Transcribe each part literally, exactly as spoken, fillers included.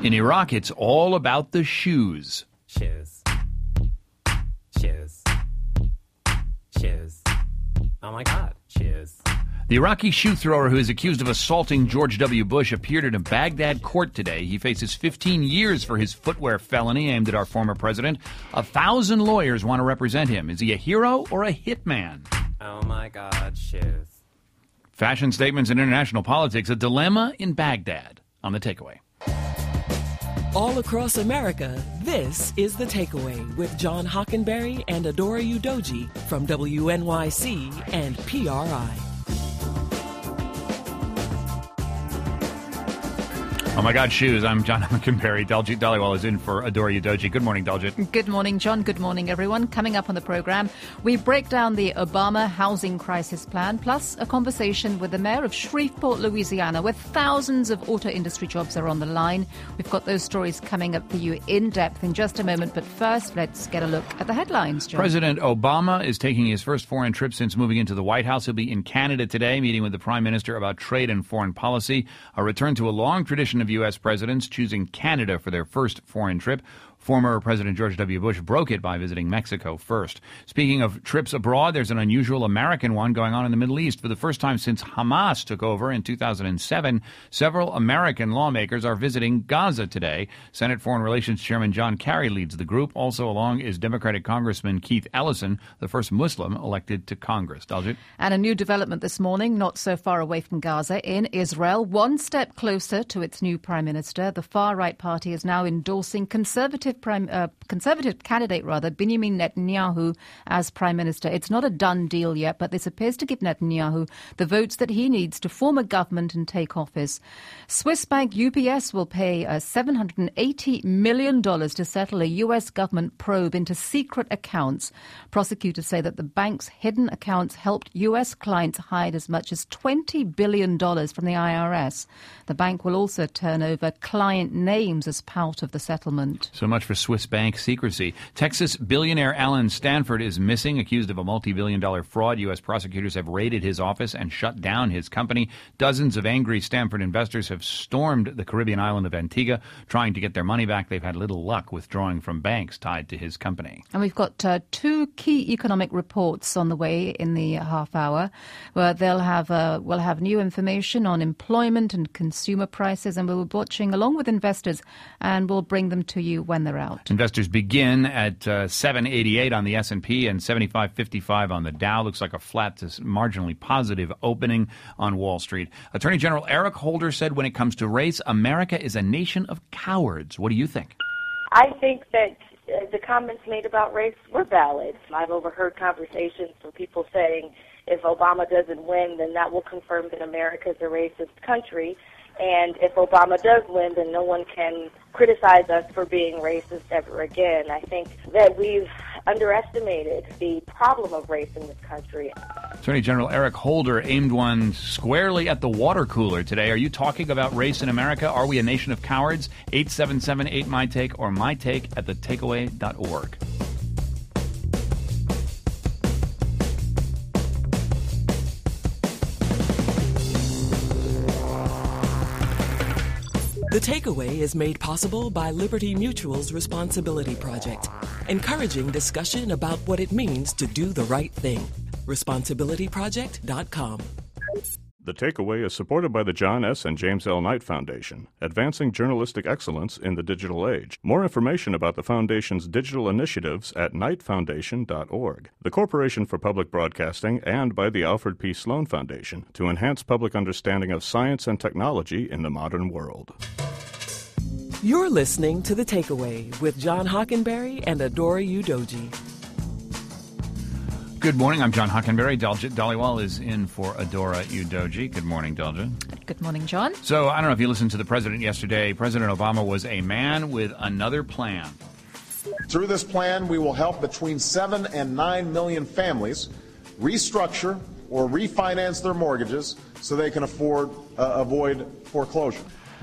In Iraq, it's all about the shoes. Shoes. Shoes. Shoes. Oh my God, shoes. The Iraqi shoe thrower who is accused of assaulting George W. Bush appeared in a Baghdad court today. He faces fifteen years for his footwear felony aimed at our former president. A thousand lawyers want to represent him. Is he a hero or a hitman? Oh my God, shoes. Fashion statements in international politics, a dilemma in Baghdad. On The Takeaway. All across America, this is The Takeaway with John Hockenberry and Adora Udoji from W N Y C and P R I. Oh my God, shoes. I'm John Hockenberry. Daljit Dhaliwal is in for Adora Udoji. Good morning, Daljit. Good morning, John. Good morning, everyone. Coming up on the program, we break down the Obama housing crisis plan, plus a conversation with the mayor of Shreveport, Louisiana, where thousands of auto industry jobs are on the line. We've got those stories coming up for you in depth in just a moment. But first, let's get a look at the headlines, John. President Obama is taking his first foreign trip since moving into the White House. He'll be in Canada today, meeting with the Prime Minister about trade and foreign policy, a return to a long tradition of U S presidents choosing Canada for their first foreign trip. Former President George W. Bush broke it by visiting Mexico first. Speaking of trips abroad, there's an unusual American one going on in the Middle East. For the first time since Hamas took over in two thousand seven, several American lawmakers are visiting Gaza today. Senate Foreign Relations Chairman John Kerry leads the group. Also along is Democratic Congressman Keith Ellison, the first Muslim elected to Congress. Daljit? And a new development this morning, not so far away from Gaza, in Israel, one step closer to its new prime minister. The far-right party is now endorsing conservative Prime, uh, conservative candidate, rather, Benjamin Netanyahu as prime minister. It's not a done deal yet, but this appears to give Netanyahu the votes that he needs to form a government and take office. Swiss bank U B S will pay uh, seven hundred eighty million dollars to settle a U S government probe into secret accounts. Prosecutors say that the bank's hidden accounts helped U S clients hide as much as twenty billion dollars from the I R S. The bank will also turn over client names as part of the settlement. So much for Swiss bank secrecy. Texas billionaire Alan Stanford is missing, accused of a multi-billion dollar fraud. U S prosecutors have raided his office and shut down his company. Dozens of angry Stanford investors have stormed the Caribbean island of Antigua, trying to get their money back. They've had little luck withdrawing from banks tied to his company. And we've got uh, two key economic reports on the way in the half hour, where they'll have uh, we'll have new information on employment and consumer prices, and we'll be watching along with investors, and we'll bring them to you when they're out. Investors begin at uh, seven eighty-eight on the S and P and seventy-five fifty-five on the Dow. Looks like a flat to marginally positive opening on Wall Street. Attorney General Eric Holder said when it comes to race, America is a nation of cowards. What do you think? I think that uh, the comments made about race were valid. I've overheard conversations from people saying if Obama doesn't win, then that will confirm that America is a racist country. And if Obama does win, then no one can criticize us for being racist ever again. I think that we've underestimated the problem of race in this country. Attorney General Eric Holder aimed one squarely at the water cooler today. Are you talking about race in America? Are we a nation of cowards? eight seven seven eight my take or my take at the takeaway dot org. The Takeaway is made possible by Liberty Mutual's Responsibility Project, encouraging discussion about what it means to do the right thing. responsibility project dot com. The Takeaway is supported by the John S. and James L. Knight Foundation, advancing journalistic excellence in the digital age. More information about the Foundation's digital initiatives at knight foundation dot org. The Corporation for Public Broadcasting, and by the Alfred P. Sloan Foundation to enhance public understanding of science and technology in the modern world. You're listening to The Takeaway with John Hockenberry and Adora Udoji. Good morning. I'm John Hockenberry. Daljit Dhaliwal is in for Adora Udoji. Good morning, Daljit. Good morning, John. So I don't know if you listened to the president yesterday. President Obama was a man with another plan. Through this plan, we will help between seven and nine million families restructure or refinance their mortgages so they can afford uh, avoid foreclosure.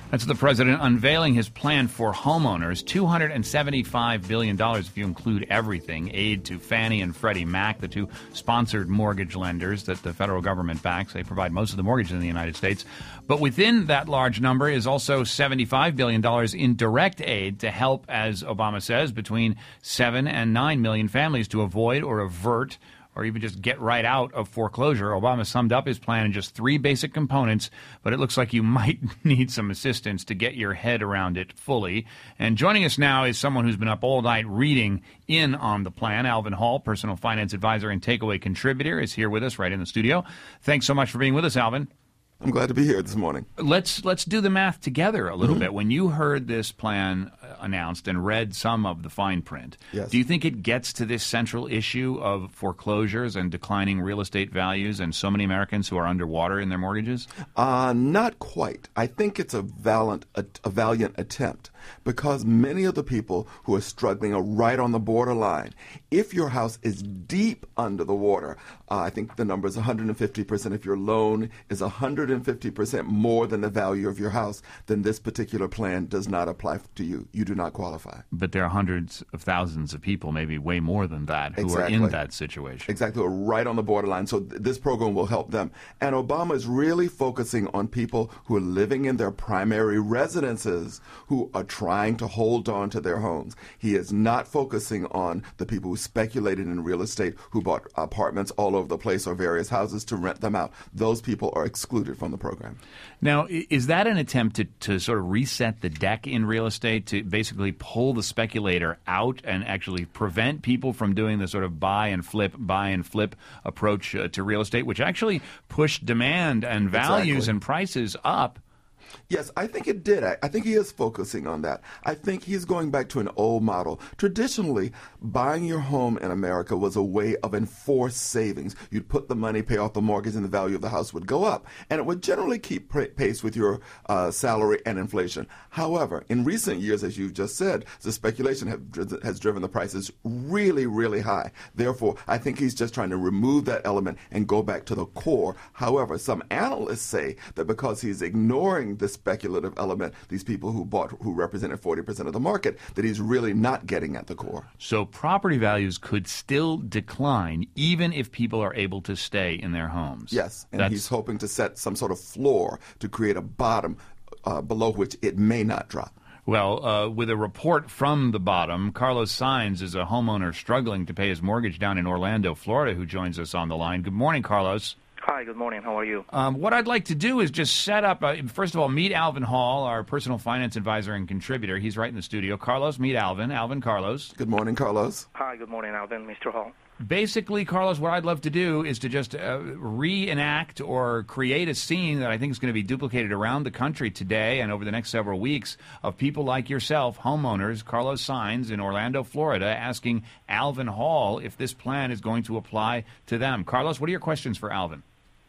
That's the president unveiling his plan for homeowners, two hundred seventy-five billion dollars if you include everything, aid to Fannie and Freddie Mac, the two sponsored mortgage lenders that the federal government backs. They provide most of the mortgages in the United States. But within that large number is also seventy-five billion dollars in direct aid to help, as Obama says, between seven and nine million families to avoid or avert or even just get right out of foreclosure. Obama summed up his plan in just three basic components, but it looks like you might need some assistance to get your head around it fully. And joining us now is someone who's been up all night reading in on the plan. Alvin Hall, personal finance advisor and takeaway contributor, is here with us right in the studio. Thanks so much for being with us, Alvin. I'm glad to be here this morning. Let's let's do the math together a little Mm-hmm. bit. When you heard this plan announced and read some of the fine print, Yes. do you think it gets to this central issue of foreclosures and declining real estate values and so many Americans who are underwater in their mortgages? Uh, not quite. I think it's a valiant, a, a valiant attempt because many of the people who are struggling are right on the borderline. If your house is deep under the water, uh, I think the number is one hundred fifty percent. If your loan is one hundred fifty percent more than the value of your house, then this particular plan does not apply to you. You do not qualify. But there are hundreds of thousands of people, maybe way more than that, who Exactly. are in that situation. Exactly, we're right on the borderline. So th- this program will help them. And Obama is really focusing on people who are living in their primary residences who are trying to hold on to their homes. He is not focusing on the people who speculated in real estate, who bought apartments all over the place or various houses to rent them out. Those people are excluded from the program. Now, i- is that an attempt to, to sort of reset the deck in real estate, to basically pull the speculator out and actually prevent people from doing the sort of buy and flip, buy and flip approach uh, to real estate, which actually pushed demand and values Exactly. and prices up? Yes, I think it did. I, I think he is focusing on that. I think he's going back to an old model. Traditionally, buying your home in America was a way of enforced savings. You'd put the money, pay off the mortgage, and the value of the house would go up. And it would generally keep pra- pace with your uh, salary and inflation. However, in recent years, as you just said, the speculation have, dri- has driven the prices really, really high. Therefore, I think he's just trying to remove that element and go back to the core. However, some analysts say that because he's ignoring the speculative element, these people who bought, who represented forty percent of the market, that he's really not getting at the core. So property values could still decline even if people are able to stay in their homes. Yes, and That's, he's hoping to set some sort of floor to create a bottom uh, below which it may not drop. Well, uh, with a report from the bottom, Carlos Saenz is a homeowner struggling to pay his mortgage down in Orlando, Florida, who joins us on the line. Good morning, Carlos. Hi, good morning. How are you? Um, what I'd like to do is just set up, uh, first of all, meet Alvin Hall, our personal finance advisor and contributor. He's right in the studio. Carlos, meet Alvin. Alvin, Carlos. Good morning, Carlos. Hi, good morning, Alvin, Mister Hall. Basically, Carlos, what I'd love to do is to just uh, reenact or create a scene that I think is going to be duplicated around the country today and over the next several weeks of people like yourself, homeowners, Carlos Saenz in Orlando, Florida, asking Alvin Hall if this plan is going to apply to them. Carlos, what are your questions for Alvin?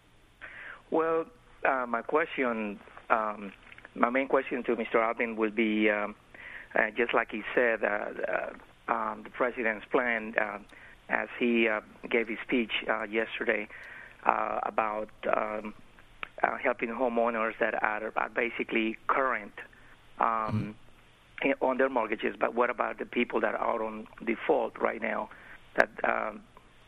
Well, uh, my question, um, my main question to Mister Alvin will be, um, uh, just like he said, uh, uh, um, the president's plan, uh, as he uh, gave his speech uh, yesterday uh, about um, uh, helping homeowners that are, are basically current um, mm-hmm. on their mortgages. But what about the people that are on default right now? That um,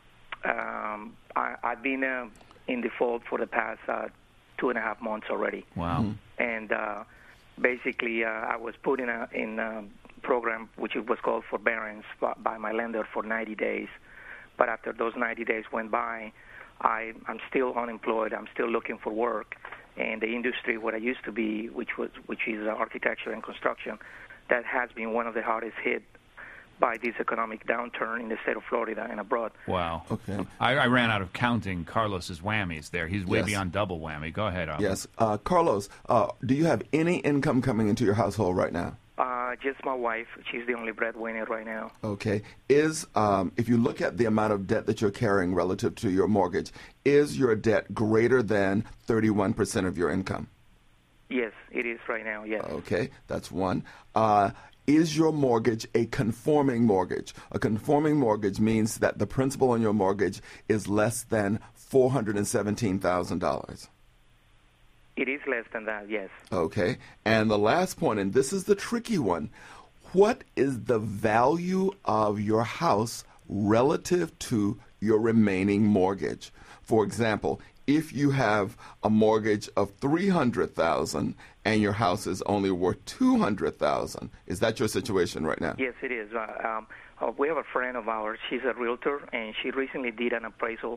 um, I, I've been uh, in default for the past uh, two and a half months already. Wow. Mm-hmm. And uh, basically, uh, I was put in a in a program which was called forbearance by my lender for ninety days. But after those ninety days went by, I, I'm still unemployed. I'm still looking for work. And the industry where I used to be, which was which is architecture and construction, that has been one of the hardest hit by this economic downturn in the state of Florida and abroad. Wow. Okay. I, I ran out of counting Carlos's whammies there. He's way Yes. beyond double whammy. Go ahead, Alvin. Yes. Uh, Carlos, uh, do you have any income coming into your household right now? Uh, just my wife. She's the only breadwinner right now. Okay. Is um, if you look at the amount of debt that you're carrying relative to your mortgage, is your debt greater than thirty-one percent of your income? Yes, it is right now, yes. Okay, that's one. Uh, is your mortgage a conforming mortgage? A conforming mortgage means that the principal on your mortgage is less than four hundred seventeen thousand dollars. It is less than that, yes. Okay. And the last point, and this is the tricky one, what is the value of your house relative to your remaining mortgage? For example, if you have a mortgage of three hundred thousand dollars and your house is only worth two hundred thousand dollars, is that your situation right now? Yes, it is. Uh, um, uh, we have a friend of ours. She's a realtor, and she recently did an appraisal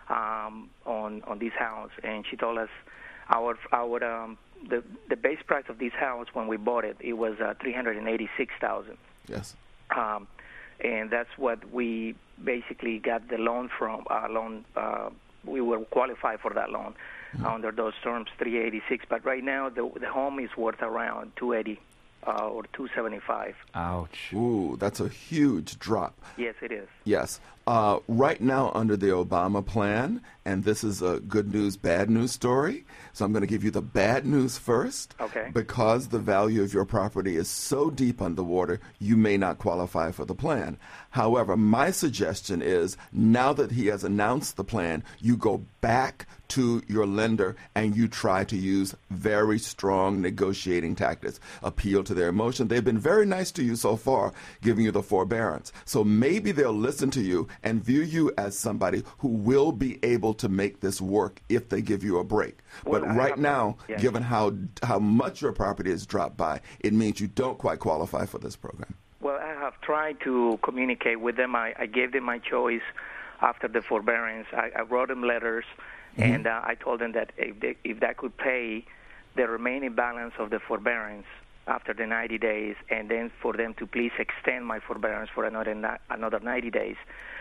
um, on on this house, and she told us our our um, the the base price of this house when we bought it, it was uh, three hundred and eighty six thousand. Yes. Um, and that's what we basically got the loan from. Uh, loan uh, we were qualified for that loan mm-hmm. under those terms, three eighty six. But right now, the the home is worth around two eighty uh, or two seventy five. Ouch! Ooh, that's a huge drop. Yes, it is. Yes. Uh, right now, under the Obama plan, and this is a good news, bad news story. So I'm going to give you the bad news first. Okay. Because the value of your property is so deep underwater, you may not qualify for the plan. However, my suggestion is now that he has announced the plan, you go back to your lender and you try to use very strong negotiating tactics. Appeal to their emotion. They've been very nice to you so far, giving you the forbearance. So maybe they'll listen to you and view you as somebody who will be able to make this work if they give you a break. Well, but I right have, now, yes. given how how much your property has dropped by, it means you don't quite qualify for this program. Well, I have tried to communicate with them. I, I gave them my choice after the forbearance. I, I wrote them letters, mm-hmm. and uh, I told them that if they, if they could pay the remaining balance of the forbearance after the ninety days, and then for them to please extend my forbearance for another another ninety days.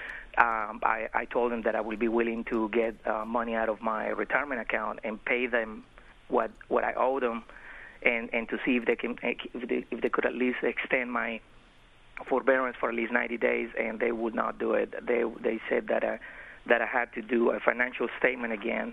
Um, I, I told them that I will be willing to get uh, money out of my retirement account and pay them what what I owe them, and, and to see if they can if they, if they could at least extend my forbearance for at least ninety days, and they would not do it. They they said that I, that I had to do a financial statement again.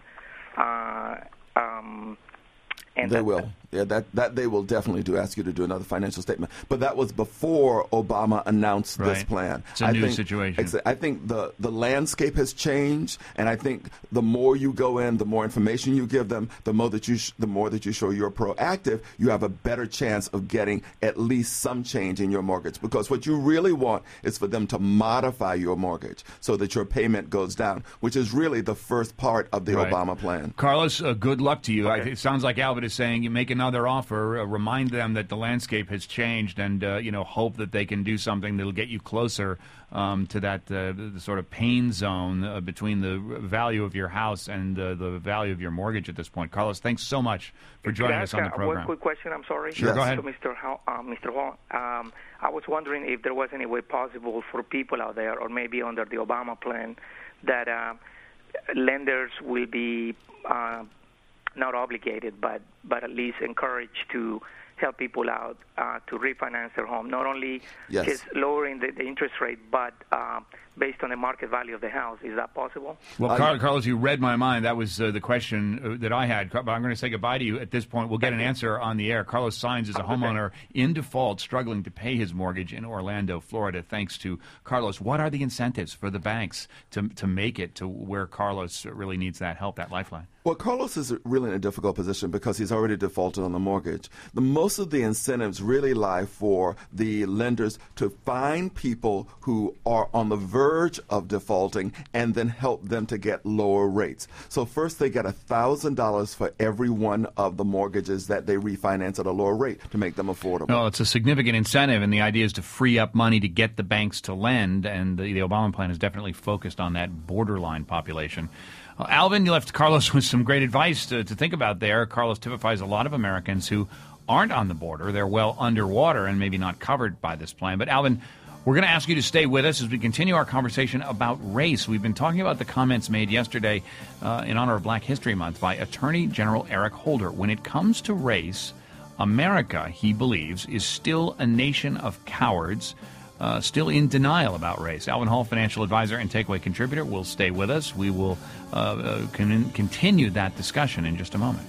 Uh, um, and they that, will. Yeah, that, that they will definitely do, ask you to do another financial statement. But that was before Obama announced right. this plan. It's a I new think, situation. I think the, the landscape has changed, and I think the more you go in, the more information you give them, the more that you sh- the more that you show you're proactive, you have a better chance of getting at least some change in your mortgage. Because what you really want is for them to modify your mortgage so that your payment goes down, which is really the first part of the right. Obama plan. Carlos, uh, good luck to you. Okay. I, it sounds like Albert is saying you make another offer, uh, remind them that the landscape has changed, and uh, you know, hope that they can do something that'll get you closer um, to that uh, the sort of pain zone uh, between the value of your house and uh, the value of your mortgage at this point. Carlos, thanks so much for joining us on the program. One quick question, I'm sorry. Sure, yes. go ahead. So, Mister Ho- uh, Mister Hall, um, I was wondering if there was any way possible for people out there, or maybe under the Obama plan, that uh, lenders will be uh, not obligated, but but at least encouraged to help people out uh, to refinance their home, not only yes. just lowering the, the interest rate, but uh, based on the market value of the house. Is that possible? Well, Uh, Car- Carlos, you read my mind. That was uh, the question uh, that I had. But I'm going to say goodbye to you at this point. We'll get an answer on the air. Carlos Saenz is a homeowner in default, struggling to pay his mortgage in Orlando, Florida. Thanks to Carlos. What are the incentives for the banks to to make it to where Carlos really needs that help, that lifeline? Well, Carlos is really in a difficult position because he's already defaulted on the mortgage. The most of the incentives really lie for the lenders to find people who are on the verge of defaulting and then help them to get lower rates. So first they get one thousand dollars for every one of the mortgages that they refinance at a lower rate to make them affordable. Well, it's a significant incentive, and the idea is to free up money to get the banks to lend, and the, the Obama plan is definitely focused on that borderline population. Uh, Alvin, you left Carlos with some great advice to, to think about there. Carlos typifies a lot of Americans who aren't on the border. They're well underwater and maybe not covered by this plan. But, Alvin, we're going to ask you to stay with us as we continue our conversation about race. We've been talking about the comments made yesterday uh, in honor of Black History Month by Attorney General Eric Holder. When it comes to race, America, he believes, is still a nation of cowards, Uh, still in denial about race. Alvin Hall, financial advisor and Takeaway contributor, will stay with us. We will uh, uh, con- continue that discussion in just a moment.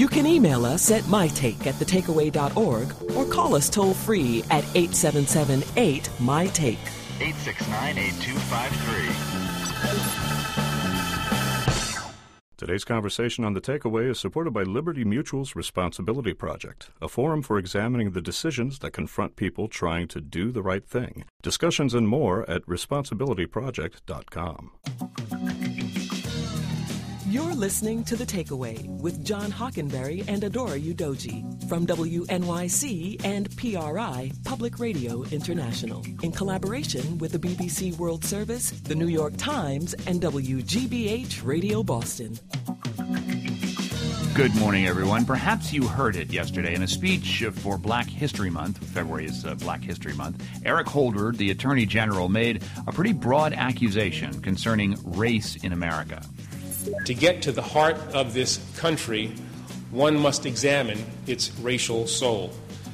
You can email us at mytake at the takeaway dot org or call us toll-free at eight seven seven eight, M Y take. eight six nine, eight two five three. Today's conversation on The Takeaway is supported by Liberty Mutual's Responsibility Project, a forum for examining the decisions that confront people trying to do the right thing. Discussions and more at responsibility project dot com. You're listening to The Takeaway with John Hockenberry and Adora Udoji from W N Y C and P R I, Public Radio International, in collaboration with the B B C World Service, the New York Times, and W G B H Radio Boston. Good morning, everyone. Perhaps you heard it yesterday in a speech for Black History Month. February is uh, Black History Month. Eric Holder, the Attorney General, made a pretty broad accusation concerning race in America. To get to the heart of this country, one must examine its racial soul.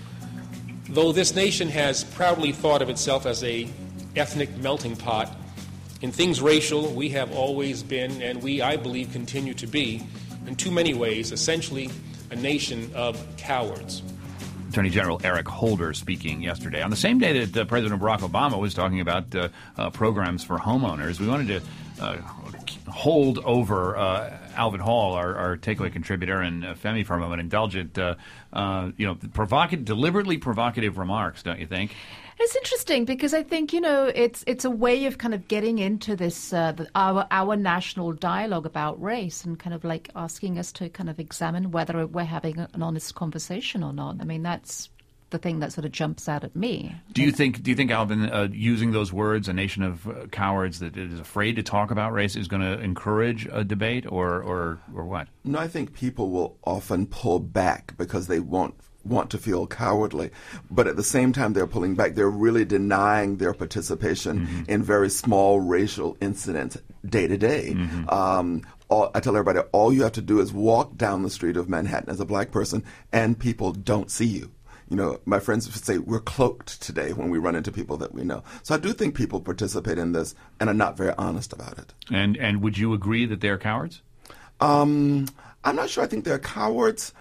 Though this nation has proudly thought of itself as a ethnic melting pot, in things racial, we have always been, and we, I believe, continue to be, in too many ways, essentially a nation of cowards. Attorney General Eric Holder speaking yesterday. On the same day that uh, President Barack Obama was talking about uh, uh, programs for homeowners, we wanted to uh, hold over uh, Alvin Hall, our, our takeaway contributor, and uh, Femi for a moment, indulge it, uh, uh, you know, provocative, deliberately provocative remarks, don't you think? It's interesting because I think, you know, it's it's a way of kind of getting into this, uh, the, our our national dialogue about race and kind of like asking us to kind of examine whether we're having an honest conversation or not. I mean, that's the thing that sort of jumps out at me. Do you think, do you think, Alvin, uh, using those words, a nation of uh, cowards that is afraid to talk about race, is going to encourage a debate or, or, or what? No, I think people will often pull back because they won't want to feel cowardly, but at the same time they're pulling back. They're really denying their participation mm-hmm. in very small racial incidents day to day. Mm-hmm. Um, all, I tell everybody, all you have to do is walk down the street of Manhattan as a black person, and people don't see you. You know, my friends would say we're cloaked today when we run into people that we know. So I do think people participate in this and are not very honest about it. And and would you agree that they're cowards? Um, I'm not sure I think they're cowards.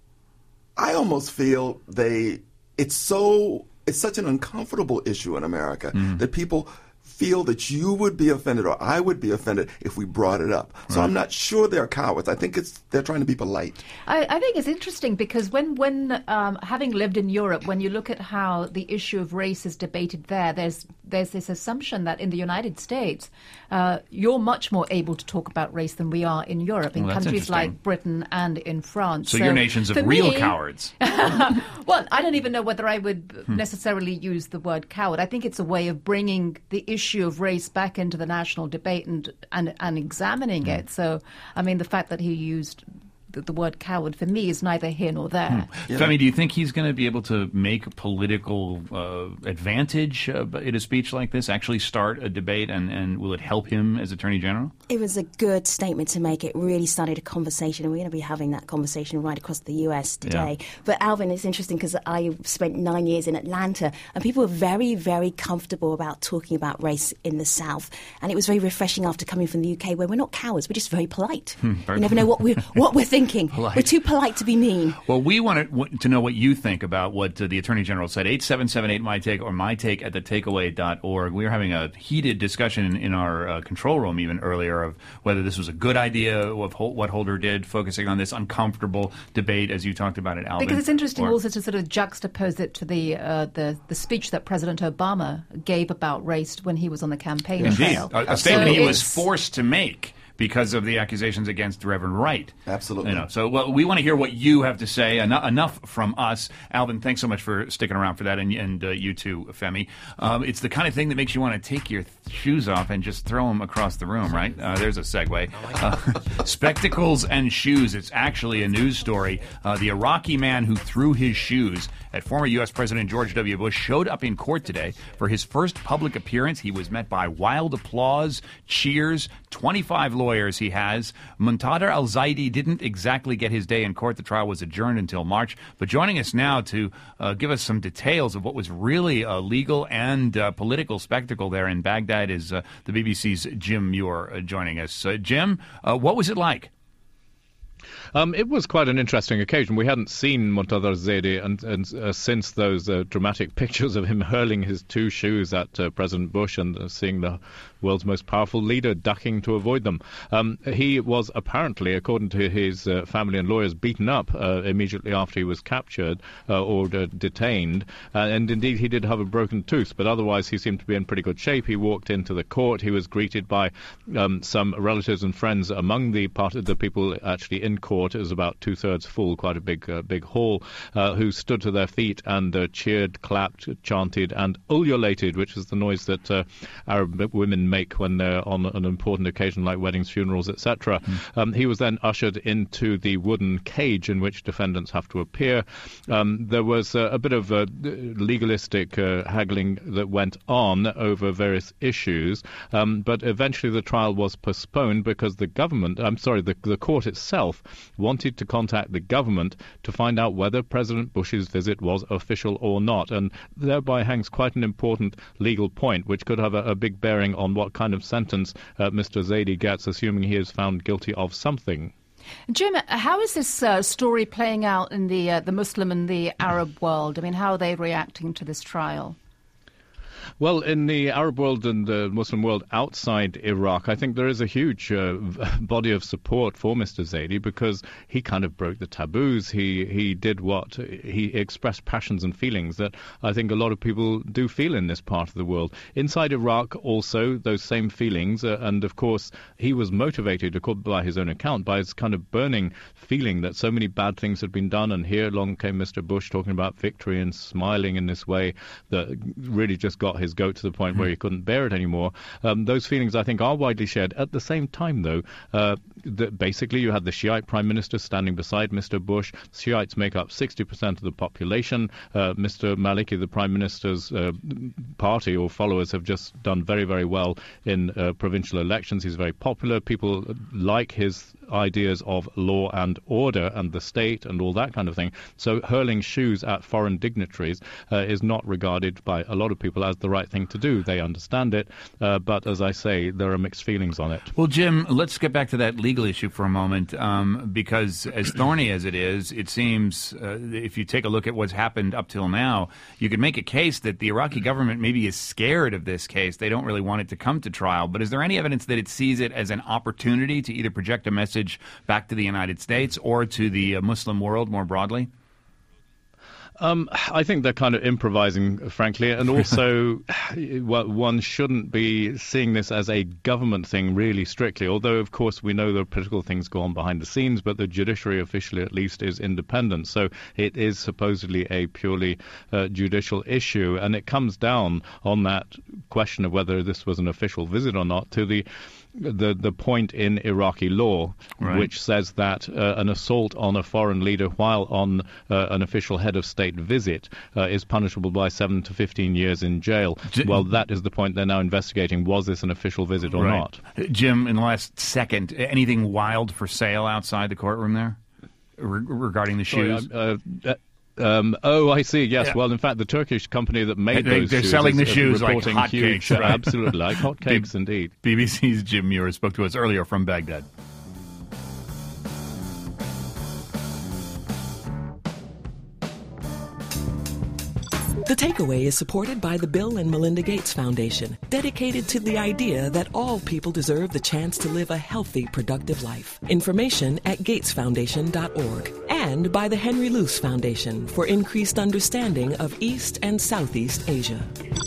I almost feel they, it's so, it's such an uncomfortable issue in America mm. that people feel that you would be offended or I would be offended if we brought it up. So right. I'm not sure they're cowards. I think it's they're trying to be polite. I, I think it's interesting because when, when um, having lived in Europe, when you look at how the issue of race is debated there, there's there's this assumption that in the United States, uh, you're much more able to talk about race than we are in Europe, in well, countries like Britain and in France. So, so your nation's of real me, cowards. Well, I don't even know whether I would hmm. necessarily use the word coward. I think it's a way of bringing the issue of race back into the national debate and and, and examining hmm. it. So, I mean, the fact that he used the, the word coward, for me, is neither here nor there. Hmm. Yeah. Femi, do you think he's going to be able to make political uh, advantage uh, in a speech like this, actually start a debate, and, and will it help him as Attorney General? It was a good statement to make. It really started a conversation, and we're going to be having that conversation right across the U S today. Yeah. But Alvin, it's interesting because I spent nine years in Atlanta, and people were very, very comfortable about talking about race in the South. And it was very refreshing after coming from the U K, where we're not cowards, we're just very polite. Hmm, very you never know what we're, what we're thinking. Polite. We're too polite to be mean. Well, we want to, to know what you think about what uh, the Attorney General said. eight seven seven eight, M Y take or my take at the takeaway dot org. We were having a heated discussion in, in our uh, control room even earlier of whether this was a good idea of what Holder did, focusing on this uncomfortable debate, as you talked about it, Alvin. Because it's interesting or, also to sort of juxtapose it to the, uh, the the speech that President Obama gave about race when he was on the campaign Indeed. trail. A, a statement so he was forced to make because of the accusations against Reverend Wright. Absolutely. You know, so well, we want to hear what you have to say. En- enough from us. Alvin, thanks so much for sticking around for that, and, and uh, you too, Femi. Um, it's the kind of thing that makes you want to take your th- shoes off and just throw them across the room, right? Uh, there's a segue. Uh, spectacles and shoes. It's actually a news story. Uh, the Iraqi man who threw his shoes at former U S President George W. Bush showed up in court today for his first public appearance. He was met by wild applause, cheers, twenty-five lawyers he has. Muntader al-Zaidi didn't exactly get his day in court. The trial was adjourned until March. But joining us now to uh, give us some details of what was really a legal and uh, political spectacle there in Baghdad is uh, the B B C's Jim Muir uh, joining us. Uh, Jim, uh, what was it like? Um, it was quite an interesting occasion. We hadn't seen Muqtada Zaidi and, and uh, since those uh, dramatic pictures of him hurling his two shoes at uh, President Bush and uh, seeing the world's most powerful leader ducking to avoid them. Um, he was apparently, according to his uh, family and lawyers, beaten up uh, immediately after he was captured uh, or uh, detained. Uh, and indeed, he did have a broken tooth, but otherwise he seemed to be in pretty good shape. He walked into the court. He was greeted by um, some relatives and friends among the part of the people actually in court. It was about two-thirds full, quite a big uh, big hall, uh, who stood to their feet and uh, cheered, clapped, chanted, and ululated, which is the noise that uh, Arab women make when they're on an important occasion like weddings, funerals, et cetera. Mm. Um, he was then ushered into the wooden cage in which defendants have to appear. Um, there was uh, a bit of uh, legalistic uh, haggling that went on over various issues, um, but eventually the trial was postponed because the government, I'm sorry, the, the court itself wanted to contact the government to find out whether President Bush's visit was official or not, and thereby hangs quite an important legal point, which could have a, a big bearing on what kind of sentence uh, Mister Zaidi gets, assuming he is found guilty of something. Jim, how is this uh, story playing out in the uh, the Muslim and the Arab world? I mean, how are they reacting to this trial? Well, in the Arab world and the Muslim world outside Iraq, I think there is a huge uh, body of support for Mister Zaidi because he kind of broke the taboos. He he did what he expressed passions and feelings that I think a lot of people do feel in this part of the world. Inside Iraq, also those same feelings, uh, and of course he was motivated, according by his own account, by his kind of burning feeling that so many bad things had been done, and here along came Mister Bush talking about victory and smiling in this way that really just got his goat to the point where he couldn't bear it anymore. Um, those feelings, I think, are widely shared. At the same time, though, uh, the, basically you had the Shiite Prime Minister standing beside Mister Bush. Shiites make up sixty percent of the population. Uh, Mister Maliki, the Prime Minister's uh, party or followers, have just done very, very well in uh, provincial elections. He's very popular. People like his ideas of law and order and the state and all that kind of thing. So hurling shoes at foreign dignitaries uh, is not regarded by a lot of people as the right thing to do. They understand it, uh, but as I say, there are mixed feelings on it. Well, Jim, let's get back to that legal issue for a moment, um, because as thorny as it is, it seems, uh, if you take a look at what's happened up till now, you could make a case that the Iraqi government maybe is scared of this case. They don't really want it to come to trial, but is there any evidence that it sees it as an opportunity to either project a message back to the United States or to the uh, Muslim world more broadly? Um, I think they're kind of improvising, frankly, and also one shouldn't be seeing this as a government thing really strictly, although, of course, we know the political things go on behind the scenes, but the judiciary officially at least is independent, so it is supposedly a purely uh, judicial issue, and it comes down on that question of whether this was an official visit or not to the The, the point in Iraqi law, right, which says that uh, an assault on a foreign leader while on uh, an official head of state visit uh, is punishable by seven to fifteen years in jail. Jim, well, that is the point they're now investigating. Was this an official visit or right. not? Jim, in the last second, anything wild for sale outside the courtroom there Re- regarding the shoes? Sorry, uh, uh, Um, oh, I see. Yes. Yeah. Well, in fact, the Turkish company that made they, those they're shoes selling is, the shoes uh, like hotcakes. Right? Absolutely, like hotcakes, B- indeed. B B C's Jim Muir spoke to us earlier from Baghdad. The Takeaway is supported by the Bill and Melinda Gates Foundation, dedicated to the idea that all people deserve the chance to live a healthy, productive life. Information at gates foundation dot org. And by the Henry Luce Foundation for increased understanding of East and Southeast Asia.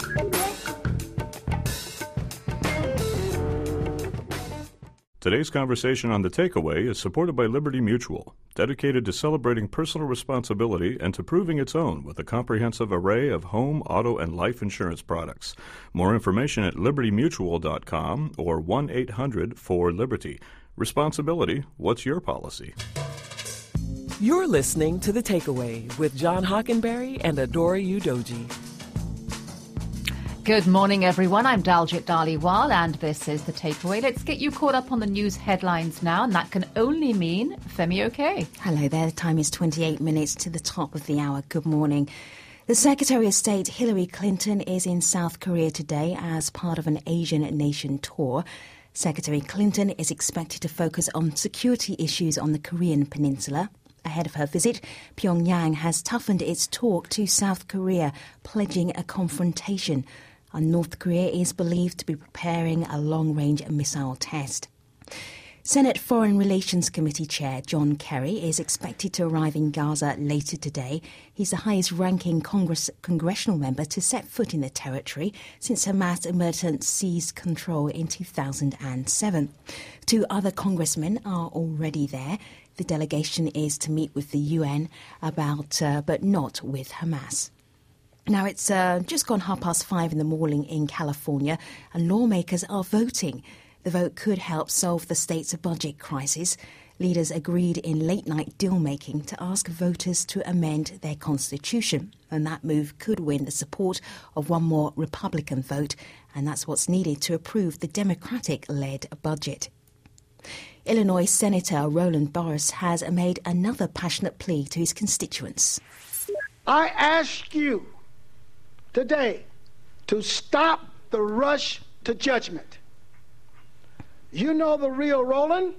Today's conversation on The Takeaway is supported by Liberty Mutual, dedicated to celebrating personal responsibility and to proving its own with a comprehensive array of home, auto, and life insurance products. More information at liberty mutual dot com or one eight hundred four liberty. Responsibility, what's your policy? You're listening to The Takeaway with John Hockenberry and Adora Udoji. Good morning, everyone. I'm Daljit Dhaliwal, and this is The Takeaway. Let's get you caught up on the news headlines now, and that can only mean Femi Oke. Hello there. The time is twenty-eight minutes to the top of the hour. Good morning. The Secretary of State Hillary Clinton is in South Korea today as part of an Asian nation tour. Secretary Clinton is expected to focus on security issues on the Korean peninsula. Ahead of her visit, Pyongyang has toughened its talk to South Korea, pledging a confrontation. And North Korea is believed to be preparing a long-range missile test. Senate Foreign Relations Committee Chair John Kerry is expected to arrive in Gaza later today. He's the highest-ranking Congress, congressional member to set foot in the territory since Hamas militants seized control in two thousand seven. Two other congressmen are already there. The delegation is to meet with the U N about, uh, but not with Hamas. Now, it's uh, just gone half past five in the morning in California, and lawmakers are voting. The vote could help solve the state's budget crisis. Leaders agreed in late-night deal-making to ask voters to amend their constitution, and that move could win the support of one more Republican vote, and that's what's needed to approve the Democratic-led budget. Illinois Senator Roland Boris has made another passionate plea to his constituents. I ask you today to stop the rush to judgment. You know the real Roland.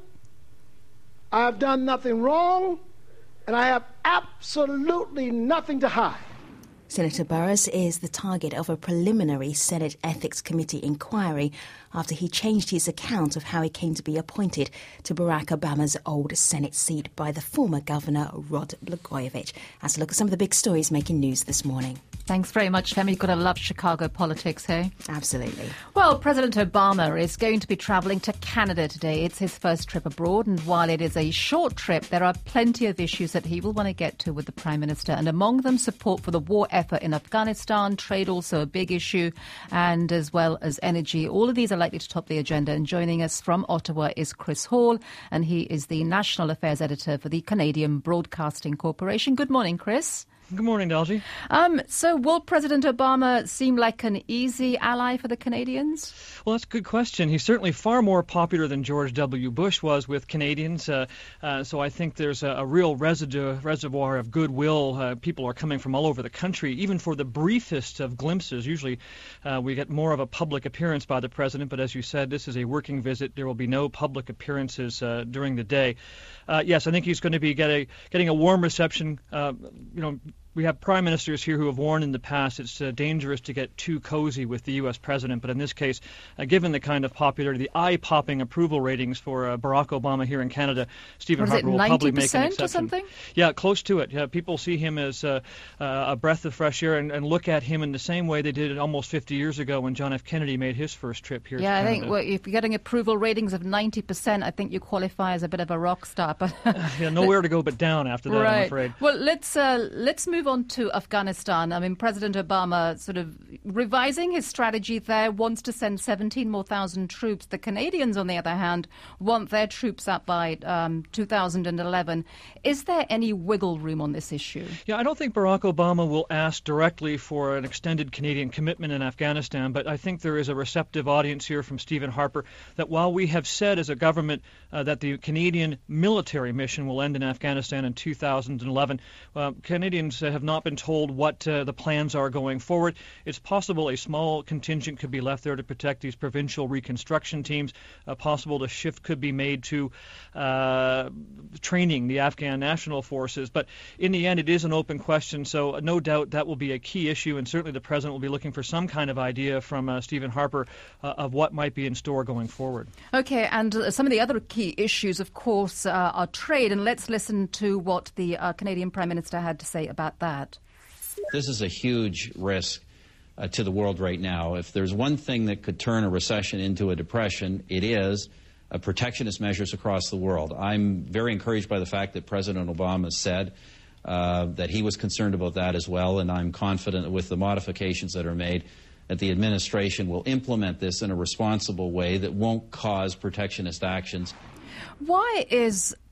I have done nothing wrong, and I have absolutely nothing to hide. Senator Burris is the target of a preliminary Senate Ethics Committee inquiry after he changed his account of how he came to be appointed to Barack Obama's old Senate seat by the former governor, Rod Blagojevich. Let's look at some of the big stories making news this morning. Thanks very much, Femi. You've got to love Chicago politics, hey? Absolutely. Well, President Obama is going to be travelling to Canada today. It's his first trip abroad, and while it is a short trip, there are plenty of issues that he will want to get to with the Prime Minister, and among them support for the war effort in Afghanistan, trade also a big issue, and as well as energy. All of these are likely to top the agenda, and joining us from Ottawa is Chris Hall, and he is the National Affairs Editor for the Canadian Broadcasting Corporation. Good morning, Chris. Good morning, Dalji. Um, so will President Obama seem like an easy ally for the Canadians? Well, that's a good question. He's certainly far more popular than George W. Bush was with Canadians. Uh, uh, so I think there's a, a real residue, reservoir of goodwill. Uh, people are coming from all over the country, even for the briefest of glimpses. Usually uh, we get more of a public appearance by the president, but as you said, this is a working visit. There will be no public appearances uh, during the day. Uh, yes, I think he's going to be get a, getting a warm reception. Uh, you know, we have prime ministers here who have warned in the past it's uh, dangerous to get too cozy with the U S president. But in this case, uh, given the kind of popularity, the eye-popping approval ratings for uh, Barack Obama here in Canada, Stephen what Harper it, will probably make an exception. Or something? Yeah, close to it. Yeah, people see him as uh, uh, a breath of fresh air and, and look at him in the same way they did it almost fifty years ago when John F. Kennedy made his first trip here yeah, to Canada. Yeah, I think well, if you're getting approval ratings of ninety percent, I think you qualify as a bit of a rock star. But yeah, nowhere to go but down after that, right. I'm afraid. Well, let's uh, let's move on to Afghanistan. Afghanistan. I mean, President Obama sort of revising his strategy there, wants to send seventeen more thousand troops. The Canadians, on the other hand, want their troops up by um, two thousand eleven. Is there any wiggle room on this issue? Yeah, I don't think Barack Obama will ask directly for an extended Canadian commitment in Afghanistan, but I think there is a receptive audience here from Stephen Harper that while we have said as a government uh, that the Canadian military mission will end in Afghanistan in two thousand eleven, uh, Canadians have not been told what uh, the plans are going forward. It's possible a small contingent could be left there to protect these provincial reconstruction teams. Uh, possible the shift could be made to uh, training the Afghan national forces. But in the end, it is an open question, so no doubt that will be a key issue, and certainly the president will be looking for some kind of idea from uh, Stephen Harper uh, of what might be in store going forward. Okay, and uh, some of the other key issues, of course, uh, are trade, and let's listen to what the uh, Canadian Prime Minister had to say about that. This is a huge risk uh, to the world right now. If there's one thing that could turn a recession into a depression, it is uh, protectionist measures across the world. I'm very encouraged by the fact that President Obama said uh, that he was concerned about that as well, and I'm confident that with the modifications that are made, that the administration will implement this in a responsible way that won't cause protectionist actions. Why is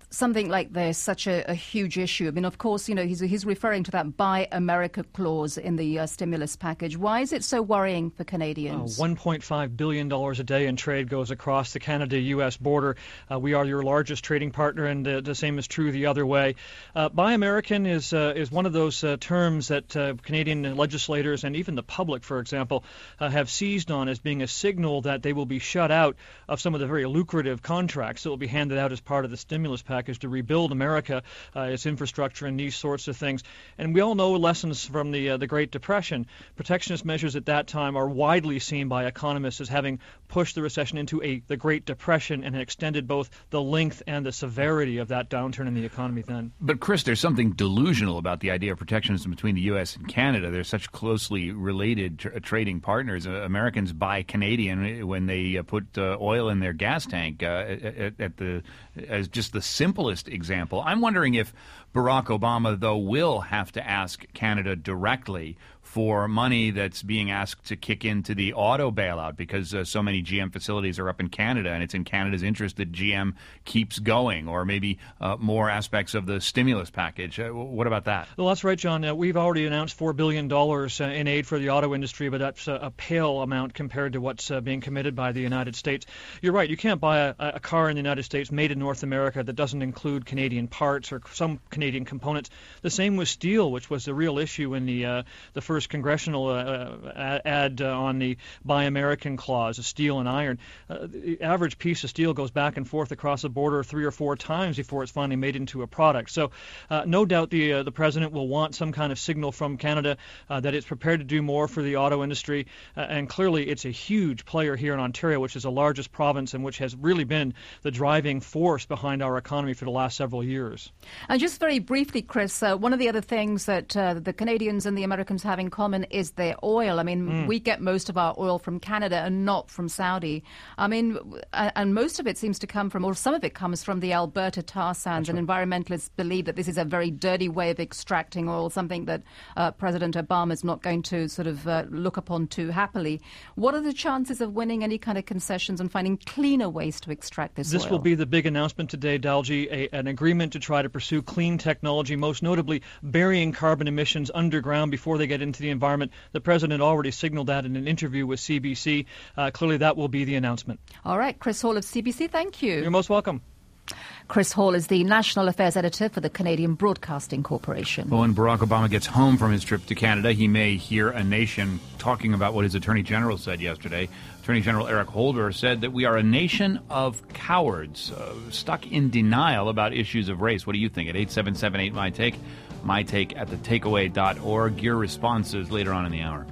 something like this such a, a huge issue? I mean, of course, you know, he's, he's referring to that Buy America clause in the uh, stimulus package. Why is it so worrying for Canadians? Uh, one point five billion dollars a day in trade goes across the Canada-U S border. Uh, we are your largest trading partner, and uh, the same is true the other way. Uh, Buy American is, uh, is one of those uh, terms that uh, Canadian legislators and even the public, for example, uh, have seized on as being a signal that they will be shut out of some of the very lucrative contracts that will be handed out as part of the stimulus package to rebuild America, uh, its infrastructure and these sorts of things. And we all know lessons from the uh, the Great Depression. Protectionist measures at that time are widely seen by economists as having pushed the recession into a the Great Depression and extended both the length and the severity of that downturn in the economy then. But Chris, there's something delusional about the idea of protectionism between the U S and Canada. They're such closely related tr- trading partners. Uh, Americans buy Canadian when they uh, put uh, oil in their gas tank. Uh, at, at the as just the simplest example. I'm wondering if Barack Obama, though, will have to ask Canada directly for money that's being asked to kick into the auto bailout because uh, so many G M facilities are up in Canada, and it's in Canada's interest that G M keeps going, or maybe uh, more aspects of the stimulus package. Uh, what about that? Well, that's right, John. Uh, we've already announced four billion dollars uh, in aid for the auto industry, but that's uh, a pale amount compared to what's uh, being committed by the United States. You're right. You can't buy a, a car in the United States made in North America that doesn't include Canadian parts or some Canadian components. The same with steel, which was the real issue in the uh, the first congressional uh, ad uh, on the Buy American clause of steel and iron. Uh, the average piece of steel goes back and forth across the border three or four times before it's finally made into a product. So uh, no doubt the uh, the president will want some kind of signal from Canada uh, that it's prepared to do more for the auto industry. Uh, and clearly it's a huge player here in Ontario, which is the largest province and which has really been the driving force behind our economy for the last several years. And just very briefly, Chris, uh, one of the other things that uh, the Canadians and the Americans have in common is their oil. I mean, mm. we get most of our oil from Canada and not from Saudi. I mean, and most of it seems to come from, or some of it comes from the Alberta tar sands. That's and right. Environmentalists believe that this is a very dirty way of extracting oil, something that uh, President Obama is not going to sort of uh, look upon too happily. What are the chances of winning any kind of concessions and finding cleaner ways to extract this, this oil? This will be the big announcement today, Dalji, a, an agreement to try to pursue clean technology, most notably burying carbon emissions underground before they get into the environment. The president already signaled that in an interview with C B C. Uh, clearly, that will be the announcement. All right. Chris Hall of C B C, thank you. You're most welcome. Chris Hall is the National Affairs Editor for the Canadian Broadcasting Corporation. Well, when Barack Obama gets home from his trip to Canada, he may hear a nation talking about what his Attorney General said yesterday. Attorney General Eric Holder said that we are a nation of cowards, uh, stuck in denial about issues of race. What do you think? At eight seven seven eight, my take, my take at the takeaway dot org. Your responses later on in the hour.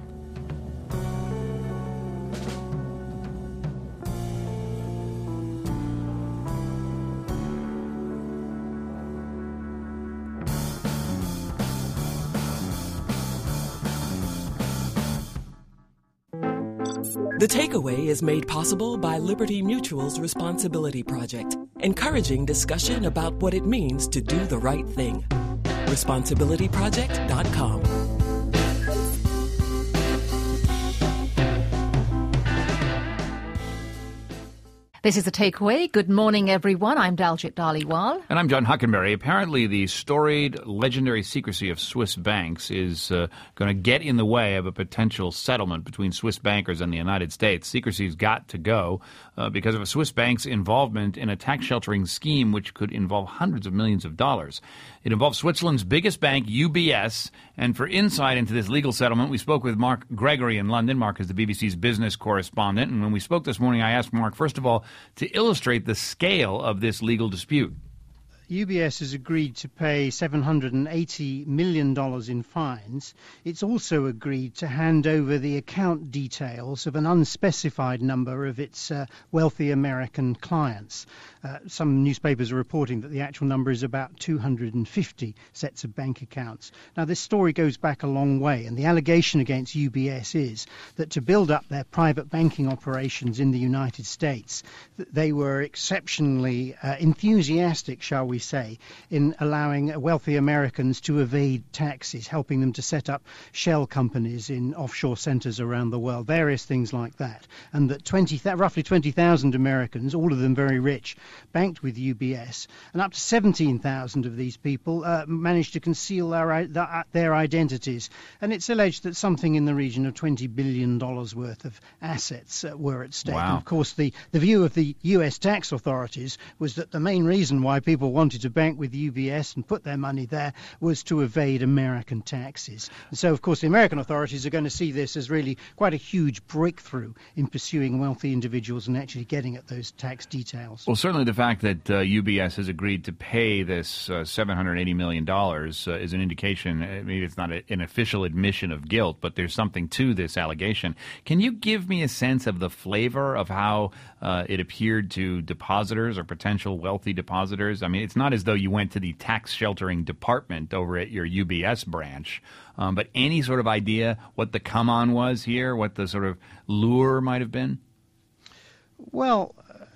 The Takeaway is made possible by Liberty Mutual's Responsibility Project, encouraging discussion about what it means to do the right thing. responsibility project dot com. This is The Takeaway. Good morning, everyone. I'm Daljit Dhaliwal. And I'm John Huckenberry. Apparently, the storied, legendary secrecy of Swiss banks is uh, going to get in the way of a potential settlement between Swiss bankers and the United States. Secrecy's got to go uh, because of a Swiss bank's involvement in a tax sheltering scheme which could involve hundreds of millions of dollars. It involves Switzerland's biggest bank, U B S. And for insight into this legal settlement, we spoke with Mark Gregory in London. Mark is the B B C's business correspondent. And when we spoke this morning, I asked Mark, first of all, to illustrate the scale of this legal dispute. U B S has agreed to pay seven hundred eighty million dollars in fines. It's also agreed to hand over the account details of an unspecified number of its uh, wealthy American clients. Uh, some newspapers are reporting that the actual number is about two hundred fifty sets of bank accounts. Now, this story goes back a long way, and the allegation against U B S is that to build up their private banking operations in the United States, they were exceptionally uh, enthusiastic, shall we we say, in allowing wealthy Americans to evade taxes, helping them to set up shell companies in offshore centres around the world, various things like that. And that twenty, roughly twenty thousand Americans, all of them very rich, banked with U B S, and up to seventeen thousand of these people uh, managed to conceal their, their identities. And it's alleged that something in the region of twenty billion dollars worth of assets uh, were at stake. Wow. And of course, the, the view of the U S tax authorities was that the main reason why people wanted to bank with U B S and put their money there was to evade American taxes. And so, of course, the American authorities are going to see this as really quite a huge breakthrough in pursuing wealthy individuals and actually getting at those tax details. Well, certainly the fact that uh, U B S has agreed to pay this uh, seven hundred eighty million dollars uh, is an indication. uh, Maybe it's not a, an official admission of guilt, but there's something to this allegation. Can you give me a sense of the flavor of how uh, it appeared to depositors or potential wealthy depositors? I mean, it's not as though you went to the tax sheltering department over at your U B S branch, um, but any sort of idea what the come-on was here, what the sort of lure might have been? Well,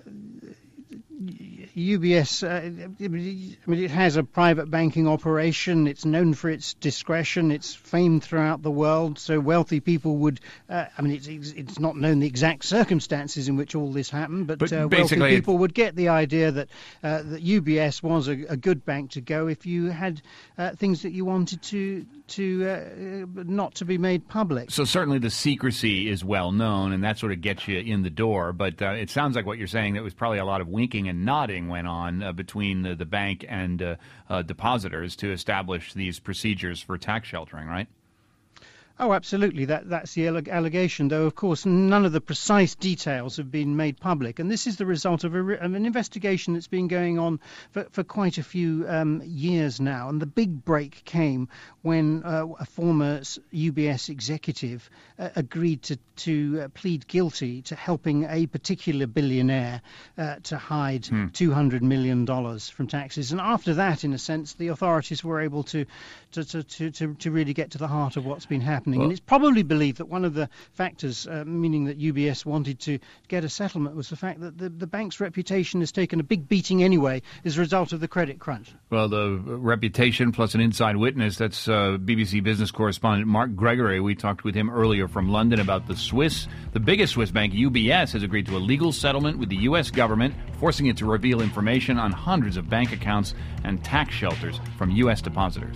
U B S, uh, I mean, it has a private banking operation. It's known for its discretion. It's famed throughout the world. So wealthy people would, uh, I mean, it's, it's not known the exact circumstances in which all this happened, but, But uh, wealthy basically people would get the idea that uh, that U B S was a, a good bank to go if you had uh, things that you wanted to to uh, not to be made public. So certainly the secrecy is well known, and that sort of gets you in the door. But uh, it sounds like what you're saying, that was probably a lot of winking and nodding went on uh, between uh, the bank and uh, uh, depositors to establish these procedures for tax sheltering, right? Oh, absolutely. That that's the alleg- allegation, though, of course, none of the precise details have been made public. And this is the result of, a re- of an investigation that's been going on for, for quite a few um, years now. And the big break came when uh, a former U B S executive uh, agreed to, to uh, plead guilty to helping a particular billionaire uh, to hide Hmm. two hundred million dollars from taxes. And after that, in a sense, the authorities were able to, to, to, to, to, to really get to the heart of what's been happening. Well, and it's probably believed that one of the factors, uh, meaning that U B S wanted to get a settlement, was the fact that the, the bank's reputation has taken a big beating anyway as a result of the credit crunch. Well, the reputation plus an inside witness, that's uh, B B C business correspondent Mark Gregory. We talked with him earlier from London about the Swiss, the biggest Swiss bank, U B S, has agreed to a legal settlement with the U S government, forcing it to reveal information on hundreds of bank accounts and tax shelters from U S depositors.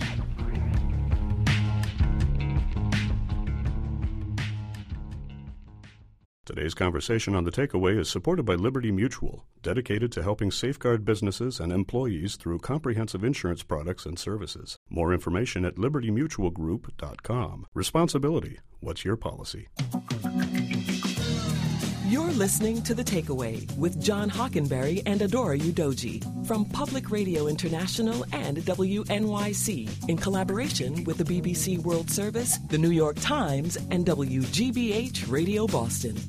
Today's conversation on The Takeaway is supported by Liberty Mutual, dedicated to helping safeguard businesses and employees through comprehensive insurance products and services. More information at liberty mutual group dot com. Responsibility. What's your policy? You're listening to The Takeaway with John Hockenberry and Adora Udoji from Public Radio International and W N Y C in collaboration with the B B C World Service, the New York Times, and W G B H Radio Boston.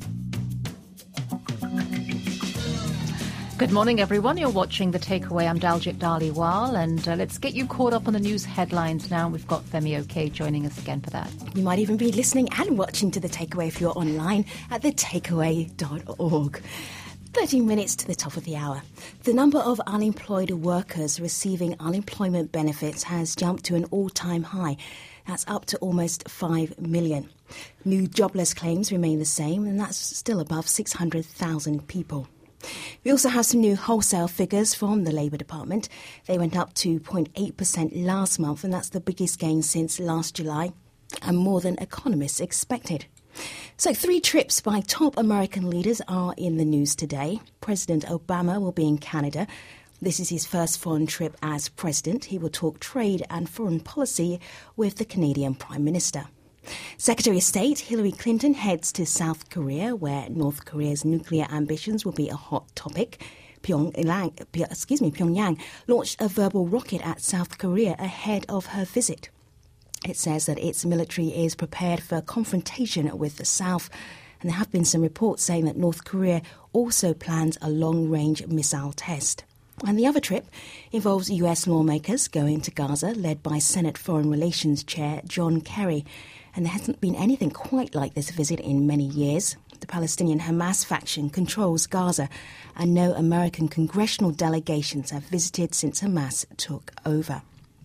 Good morning, everyone. You're watching The Takeaway. I'm Daljit Dhaliwal, and uh, let's get you caught up on the news headlines now. We've got Femi Oke joining us again for that. You might even be listening and watching to The Takeaway if you're online at the takeaway dot org. thirteen minutes to the top of the hour. The number of unemployed workers receiving unemployment benefits has jumped to an all-time high. That's up to almost five million. New jobless claims remain the same, and that's still above six hundred thousand people. We also have some new wholesale figures from the Labour Department. They went up to zero point eight percent last month, and that's the biggest gain since last July, and more than economists expected. So three trips by top American leaders are in the news today. President Obama will be in Canada. This is his first foreign trip as president. He will talk trade and foreign policy with the Canadian Prime Minister. Secretary of State Hillary Clinton heads to South Korea, where North Korea's nuclear ambitions will be a hot topic. Pyongyang, excuse me, Pyongyang launched a verbal rocket at South Korea ahead of her visit. It says that its military is prepared for confrontation with the South, and there have been some reports saying that North Korea also plans a long-range missile test. And the other trip involves U S lawmakers going to Gaza, led by Senate Foreign Relations Chair John Kerry. and there hasn't been anything quite like this visit in many years. The Palestinian Hamas faction controls Gaza, and no American congressional delegations have visited since Hamas took over.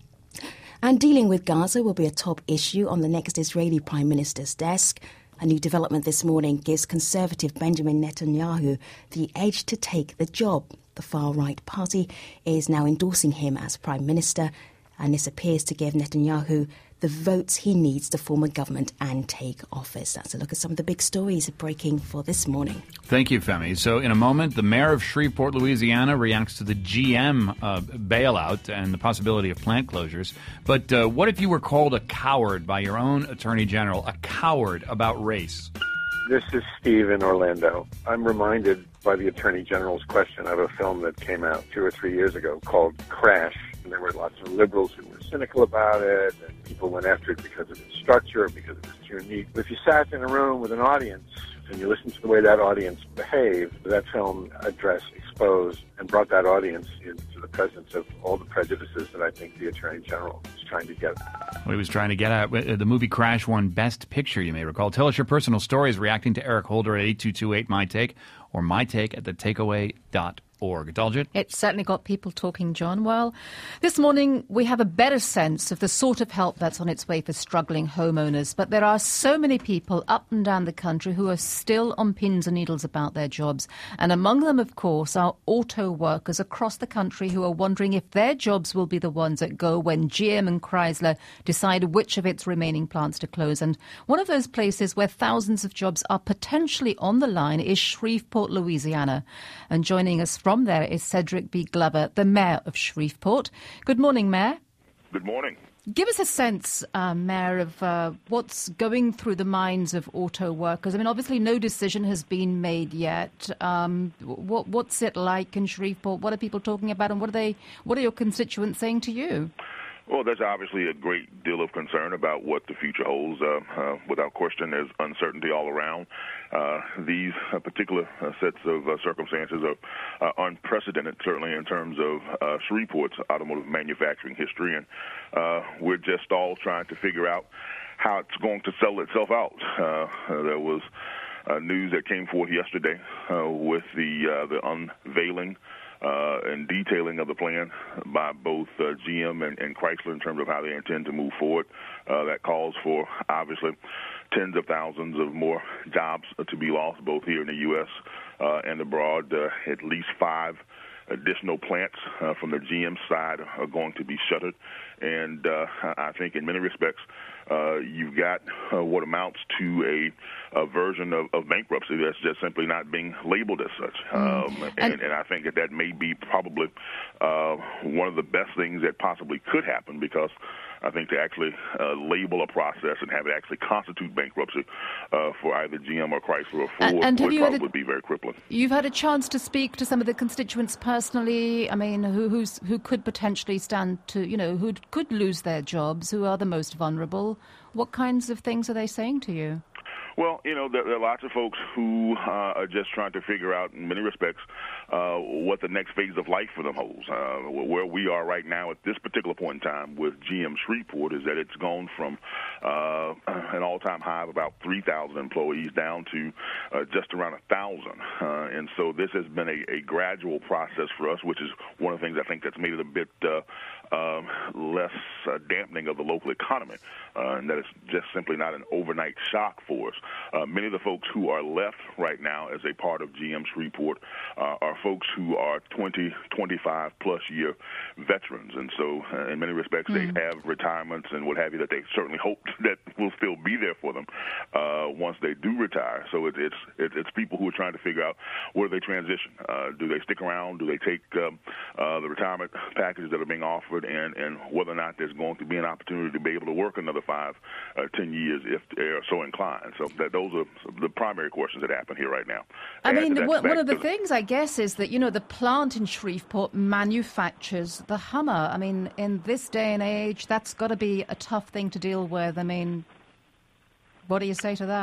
And dealing with Gaza will be a top issue on the next Israeli Prime Minister's desk. A new development this morning gives Conservative Benjamin Netanyahu the edge to take the job. The far-right party is now endorsing him as Prime Minister, and this appears to give Netanyahu the votes he needs to form a government and take office. That's a look at some of the big stories breaking for this morning. Thank you, Femi. So in a moment, the mayor of Shreveport, Louisiana, reacts to the G M uh, bailout and the possibility of plant closures. But uh, what if you were called a coward by your own attorney general, a coward about race? This is Steve in Orlando. I'm reminded by the Attorney General's question of a film that came out two or three years ago called Crash. And there were lots of liberals who were cynical about it, and people went after it because of its structure, because it was too neat. But if you sat in a room with an audience and you listened to the way that audience behaved, that film addressed, exposed, and brought that audience into the presence of all the prejudices that I think the Attorney General was trying to get at. What he was trying to get at, the movie Crash won Best Picture, you may recall. Tell us your personal stories reacting to Eric Holder at eight two two eight My Take or my take at the takeaway dot org. Daljit? It's certainly got people talking, John. Well, this morning we have a better sense of the sort of help that's on its way for struggling homeowners. But there are so many people up and down the country who are still on pins and needles about their jobs. And among them, of course, are auto workers across the country who are wondering if their jobs will be the ones that go when G M and Chrysler decide which of its remaining plants to close. And one of those places where thousands of jobs are potentially on the line is Shreveport, Louisiana. And joining us from there is Cedric B. Glover, the mayor of Shreveport. Good morning, Mayor. Good morning. Give us a sense, uh, Mayor, of uh, what's going through the minds of auto workers. I mean, obviously no decision has been made yet. Um, what, what's it like in Shreveport? What are people talking about, and what are they? What are your constituents saying to you? Well, there's obviously a great deal of concern about what the future holds. Uh, uh, without question, there's uncertainty all around. Uh, these uh, particular uh, sets of uh, circumstances are uh, unprecedented, certainly in terms of uh, Shreveport's automotive manufacturing history, and uh, we're just all trying to figure out how it's going to settle itself out. Uh, there was uh, news that came forth yesterday uh, with the uh, the unveiling Uh, and detailing of the plan by both uh, G M and, and Chrysler in terms of how they intend to move forward. Uh, that calls for, obviously, tens of thousands of more jobs uh, to be lost, both here in the U S uh, and abroad. Uh, at least five additional plants uh, from the G M side are going to be shuttered. And uh, I think in many respects, uh, you've got uh, what amounts to a, a version of, of bankruptcy that's just simply not being labeled as such. Mm. Um, and, and I think that that may be probably uh, one of the best things that possibly could happen, because I think to actually uh, label a process and have it actually constitute bankruptcy uh, for either G M or Chrysler or Ford and, and would probably a, be very crippling. You've had a chance to speak to some of the constituents personally. I mean, who who's, who could potentially stand to, you know, who could lose their jobs, who are the most vulnerable. What kinds of things are they saying to you? Well, you know, there, there are lots of folks who uh, are just trying to figure out, in many respects, uh, what the next phase of life for them holds. Uh, where we are right now at this particular point in time with G M Shreveport is that it's gone from uh, an all-time high of about three thousand employees down to uh, just around one thousand. Uh, and so this has been a, a gradual process for us, which is one of the things I think that's made it a bit uh, um, less uh, dampening of the local economy, uh, and that it's just simply not an overnight shock for us. Uh, many of the folks who are left right now as a part of G M Shreveport uh, are folks who are twenty, twenty-five plus year veterans. And so uh, in many respects, mm. they have retirements and what have you that they certainly hope that will still be there for them uh, once they do retire. So it, it's it, it's people who are trying to figure out where do they transition. Uh, do they stick around? Do they take um, uh, the retirement packages that are being offered, and, and whether or not there's going to be an opportunity to be able to work another five, uh, ten years if they are so inclined. So that those are the primary questions that happen here right now. I and mean, one, one of the things, I guess, is that, you know, the plant in Shreveport manufactures the Hummer. I mean, in this day and age, that's got to be a tough thing to deal with. I mean, what do you say to that?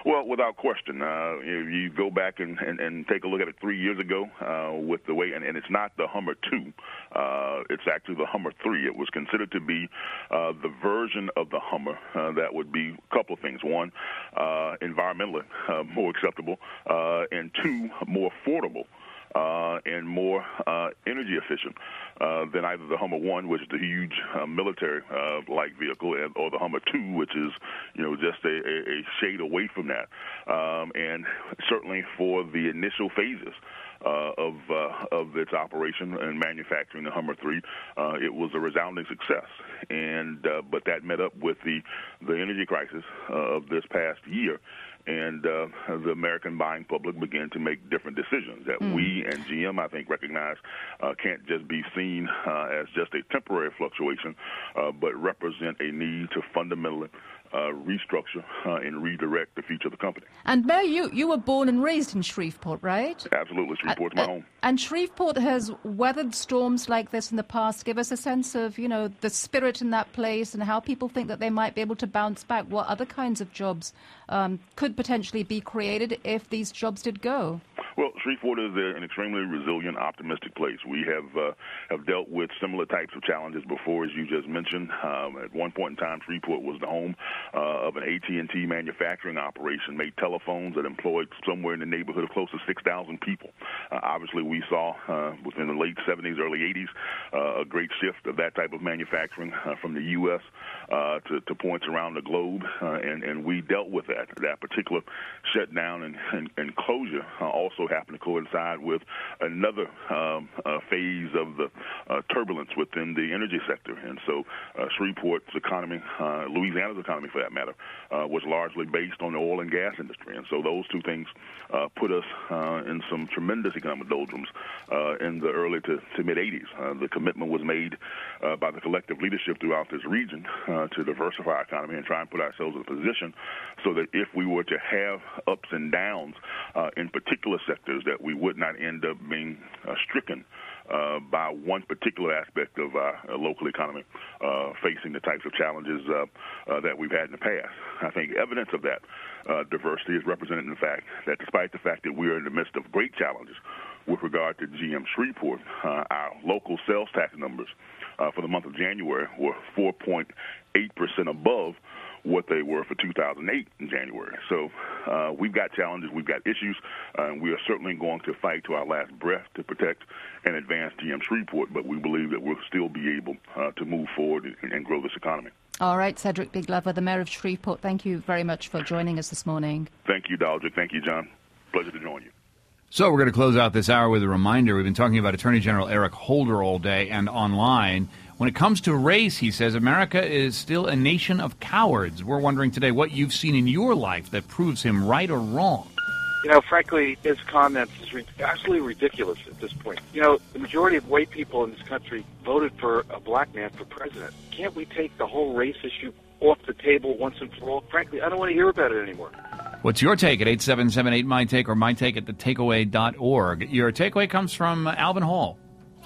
Well, without question. Uh, if you go back and, and, and take a look at it three years ago uh, with the way, and, and it's not the Hummer two, uh, it's actually the Hummer three. It was considered to be uh, the version of the Hummer uh, that would be a couple of things. One, uh, environmentally uh, more acceptable, uh, and two, more affordable. Uh, and more uh, energy efficient uh, than either the Hummer one, which is the huge uh, military-like uh, vehicle, and, or the Hummer two, which is, you know, just a, a, a shade away from that. Um, and certainly for the initial phases uh, of uh, of its operation and manufacturing the Hummer three, uh, it was a resounding success. And uh, but that met up with the the energy crisis uh, of this past year. And uh, the American buying public began to make different decisions that mm. we and G M, I think, recognize uh, can't just be seen uh, as just a temporary fluctuation, uh, but represent a need to fundamentally uh, restructure uh, and redirect the future of the company. And Mayor, you, you were born and raised in Shreveport, right? Absolutely. Shreveport's uh, my uh, home. And Shreveport has weathered storms like this in the past. Give us a sense of, you know, the spirit in that place and how people think that they might be able to bounce back. What other kinds of jobs um, could potentially be created if these jobs did go? Well, Shreveport is an extremely resilient, optimistic place. We have uh, have dealt with similar types of challenges before, as you just mentioned. Um, at one point in time, Shreveport was the home uh, of an A T and T manufacturing operation, made telephones that employed somewhere in the neighborhood of close to six thousand people. Uh, obviously, we saw uh, within the late seventies, early eighties, uh, a great shift of that type of manufacturing uh, from the U S uh, to, to points around the globe, uh, and, and we dealt with that. That particular shutdown and, and, and closure uh, also happened to coincide with another um, uh, phase of the uh, turbulence within the energy sector. And so uh, Shreveport's economy, uh, Louisiana's economy for that matter, uh, was largely based on the oil and gas industry. And so those two things uh, put us uh, in some tremendous economic doldrums uh, in the early to, to mid-eighties. Uh, the commitment was made uh, by the collective leadership throughout this region uh, to diversify our economy and try and put ourselves in a position so that if we were to have ups and downs uh, in particular sectors, that we would not end up being uh, stricken uh, by one particular aspect of our uh, local economy uh, facing the types of challenges uh, uh, that we've had in the past. I think evidence of that uh, diversity is represented in the fact that despite the fact that we are in the midst of great challenges with regard to G M Shreveport, uh, our local sales tax numbers uh, for the month of January were four point eight percent above what they were for two thousand eight in January. So uh, we've got challenges, we've got issues, uh, and we are certainly going to fight to our last breath to protect and advance G M Shreveport, but we believe that we'll still be able uh, to move forward and, and grow this economy. All right, Cedric Biglover, the Mayor of Shreveport, thank you very much for joining us this morning. Thank you, Daldrick. Thank you, John. Pleasure to join you. So we're going to close out this hour with a reminder. We've been talking about Attorney General Eric Holder all day and online. When it comes to race, he says, America is still a nation of cowards. We're wondering today what you've seen in your life that proves him right or wrong. You know, frankly, his comments is re- absolutely ridiculous at this point. You know, the majority of white people in this country voted for a black man for president. Can't we take the whole race issue off the table once and for all? Frankly, I don't want to hear about it anymore. What's your take at eight seven seven eight, my take, or my take at the takeaway dot org? Your takeaway comes from Alvin Hall.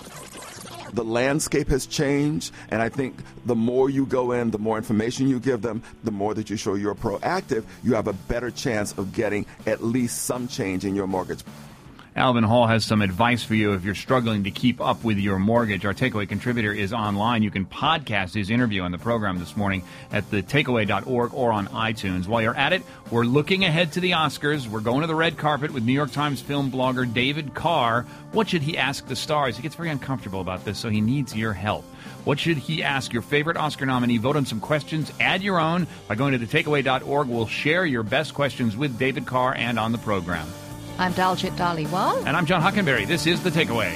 The landscape has changed, and I think the more you go in, the more information you give them, the more that you show you're proactive, you have a better chance of getting at least some change in your mortgage. Alvin Hall has some advice for you if you're struggling to keep up with your mortgage. Our takeaway contributor is online. You can podcast his interview on the program this morning at the takeaway dot org or on iTunes. While you're at it, we're looking ahead to the Oscars. We're going to the red carpet with New York Times film blogger David Carr. What should he ask the stars? He gets very uncomfortable about this, so he needs your help. What should he ask your favorite Oscar nominee? Vote on some questions. Add your own by going to the takeaway dot org. We'll share your best questions with David Carr and on the program. I'm Daljit Dhaliwal. And I'm John Hockenberry. This is The Takeaway.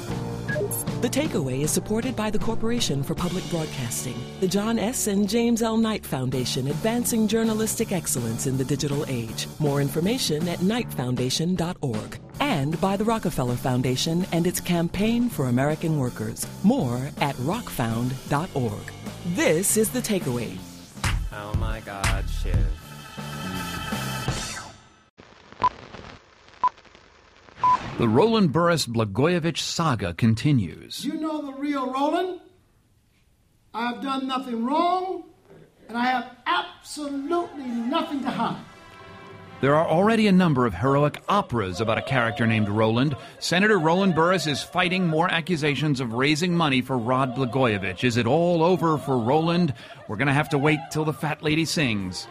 The Takeaway is supported by the Corporation for Public Broadcasting, the John S. and James L. Knight Foundation, advancing journalistic excellence in the digital age. More information at knight foundation dot org. And by the Rockefeller Foundation and its Campaign for American Workers. More at rock found dot org. This is The Takeaway. Oh, my God, Shiv. The Roland Boris Blagojevich saga continues. You know the real Roland. I have done nothing wrong, and I have absolutely nothing to hide. There are already a number of heroic operas about a character named Roland. Senator Roland Burris is fighting more accusations of raising money for Rod Blagojevich. Is it all over for Roland? We're going to have to wait till the fat lady sings.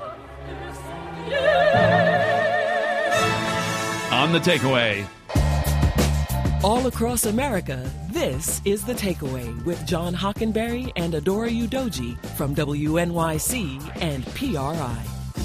On The Takeaway. All across America, this is The Takeaway with John Hockenberry and Adora Udoji from W N Y C and P R I.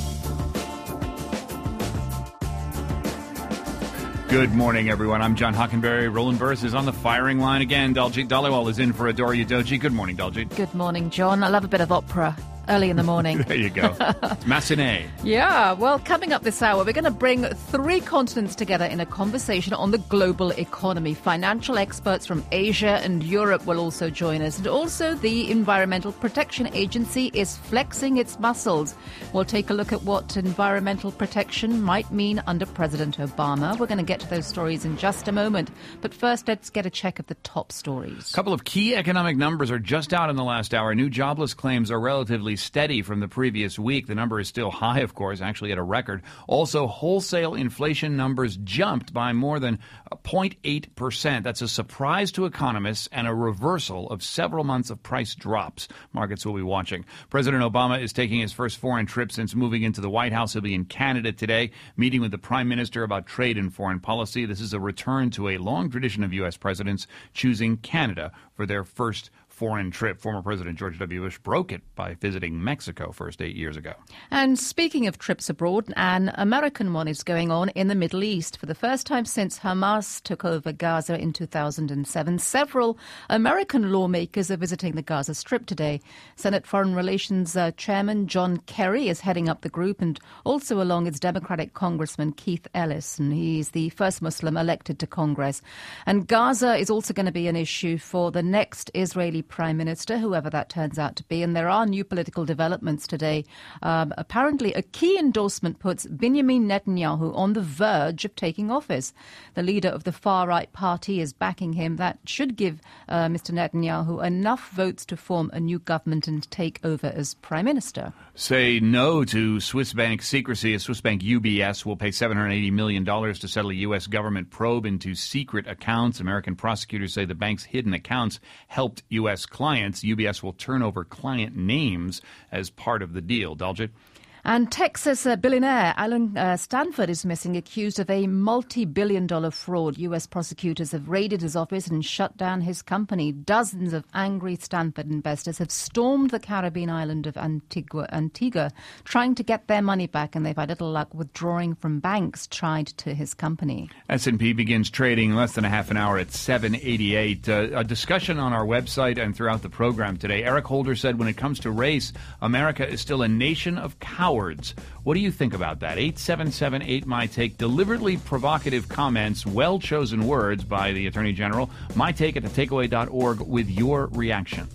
Good morning, everyone. I'm John Hockenberry. Roland Burris is on the firing line again. Daljit Dhaliwal is in for Adora Udoji. Good morning, Daljit. Good morning, John. I love a bit of opera early in the morning. There you go. Matinee. Yeah, well, coming up this hour, we're going to bring three continents together in a conversation on the global economy. Financial experts from Asia and Europe will also join us. And also, the Environmental Protection Agency is flexing its muscles. We'll take a look at what environmental protection might mean under President Obama. We're going to get to those stories in just a moment. But first, let's get a check of the top stories. A couple of key economic numbers are just out in the last hour. New jobless claims are relatively steady from the previous week. The number is still high, of course, actually at a record. Also, wholesale inflation numbers jumped by more than zero point eight percent. That's a surprise to economists and a reversal of several months of price drops. Markets will be watching. President Obama is taking his first foreign trip since moving into the White House. He'll be in Canada today, meeting with the Prime Minister about trade and foreign policy. This is a return to a long tradition of U S presidents choosing Canada for their first foreign trip. Former President George W. Bush broke it by visiting Mexico first eight years ago. And speaking of trips abroad, an American one is going on in the Middle East. For the first time since Hamas took over Gaza in two thousand seven, several American lawmakers are visiting the Gaza Strip today. Senate Foreign Relations uh, Chairman John Kerry is heading up the group, and also along is Democratic Congressman Keith Ellis, and he's the first Muslim elected to Congress. And Gaza is also going to be an issue for the next Israeli Prime Minister, whoever that turns out to be. And there are new political developments today. Um, apparently, a key endorsement puts Benjamin Netanyahu on the verge of taking office. The leader of the far-right party is backing him. That should give uh, Mister Netanyahu enough votes to form a new government and take over as Prime Minister. Say no to Swiss bank secrecy. A Swiss bank U B S will pay seven hundred eighty million dollars to settle a U S government probe into secret accounts. American prosecutors say the bank's hidden accounts helped U S clients. U B S will turn over client names as part of the deal. Daljit? And Texas uh, billionaire Alan uh, Stanford is missing, accused of a multi-billion dollar fraud. U S prosecutors have raided his office and shut down his company. Dozens of angry Stanford investors have stormed the Caribbean island of Antigua, Antigua, trying to get their money back, and they've had little luck withdrawing from banks tied to his company. S and P begins trading in less than a half an hour at seven eighty-eight. Uh, a discussion on our website and throughout the program today. Eric Holder said when it comes to race, America is still a nation of cowards. What do you think about that? eight seven seven eight My Take. Deliberately provocative comments, well-chosen words by the Attorney General. My Take at the takeaway dot org with your reaction.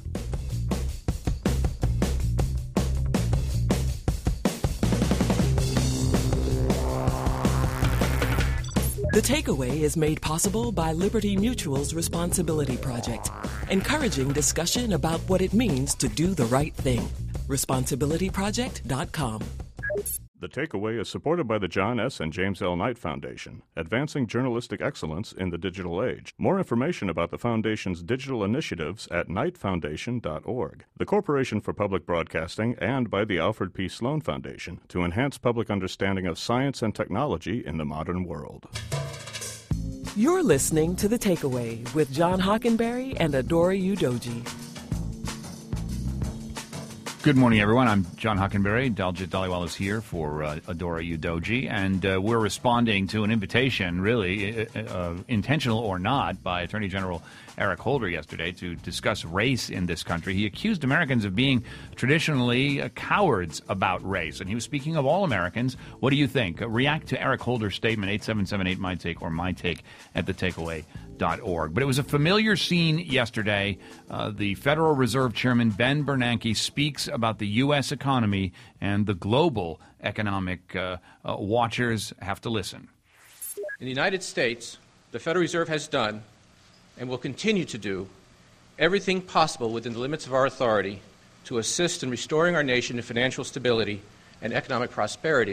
The Takeaway is made possible by Liberty Mutual's Responsibility Project, encouraging discussion about what it means to do the right thing. responsibility project dot com. The Takeaway is supported by the John S. and James L. Knight Foundation, advancing journalistic excellence in the digital age. More information about the Foundation's digital initiatives at knight foundation dot org. The Corporation for Public Broadcasting, and by the Alfred P. Sloan Foundation to enhance public understanding of science and technology in the modern world. You're listening to The Takeaway with John Hockenberry and Adora Udoji. Good morning, everyone. I'm John Hockenberry. Daljit Dhaliwal is here for uh, Adora Udoji, and uh, we're responding to an invitation, really, uh, uh, intentional or not, by Attorney General Eric Holder yesterday to discuss race in this country. He accused Americans of being traditionally uh, cowards about race, and he was speaking of all Americans. What do you think? Uh, react to Eric Holder's statement, eight seven seven eight My Take, or My Take at the takeaway dot org. But it was a familiar scene yesterday. Uh, the Federal Reserve Chairman Ben Bernanke speaks about the U S economy, and the global economic uh, uh, watchers have to listen. In the United States, the Federal Reserve has done and will continue to do everything possible within the limits of our authority to assist in restoring our nation to financial stability and economic prosperity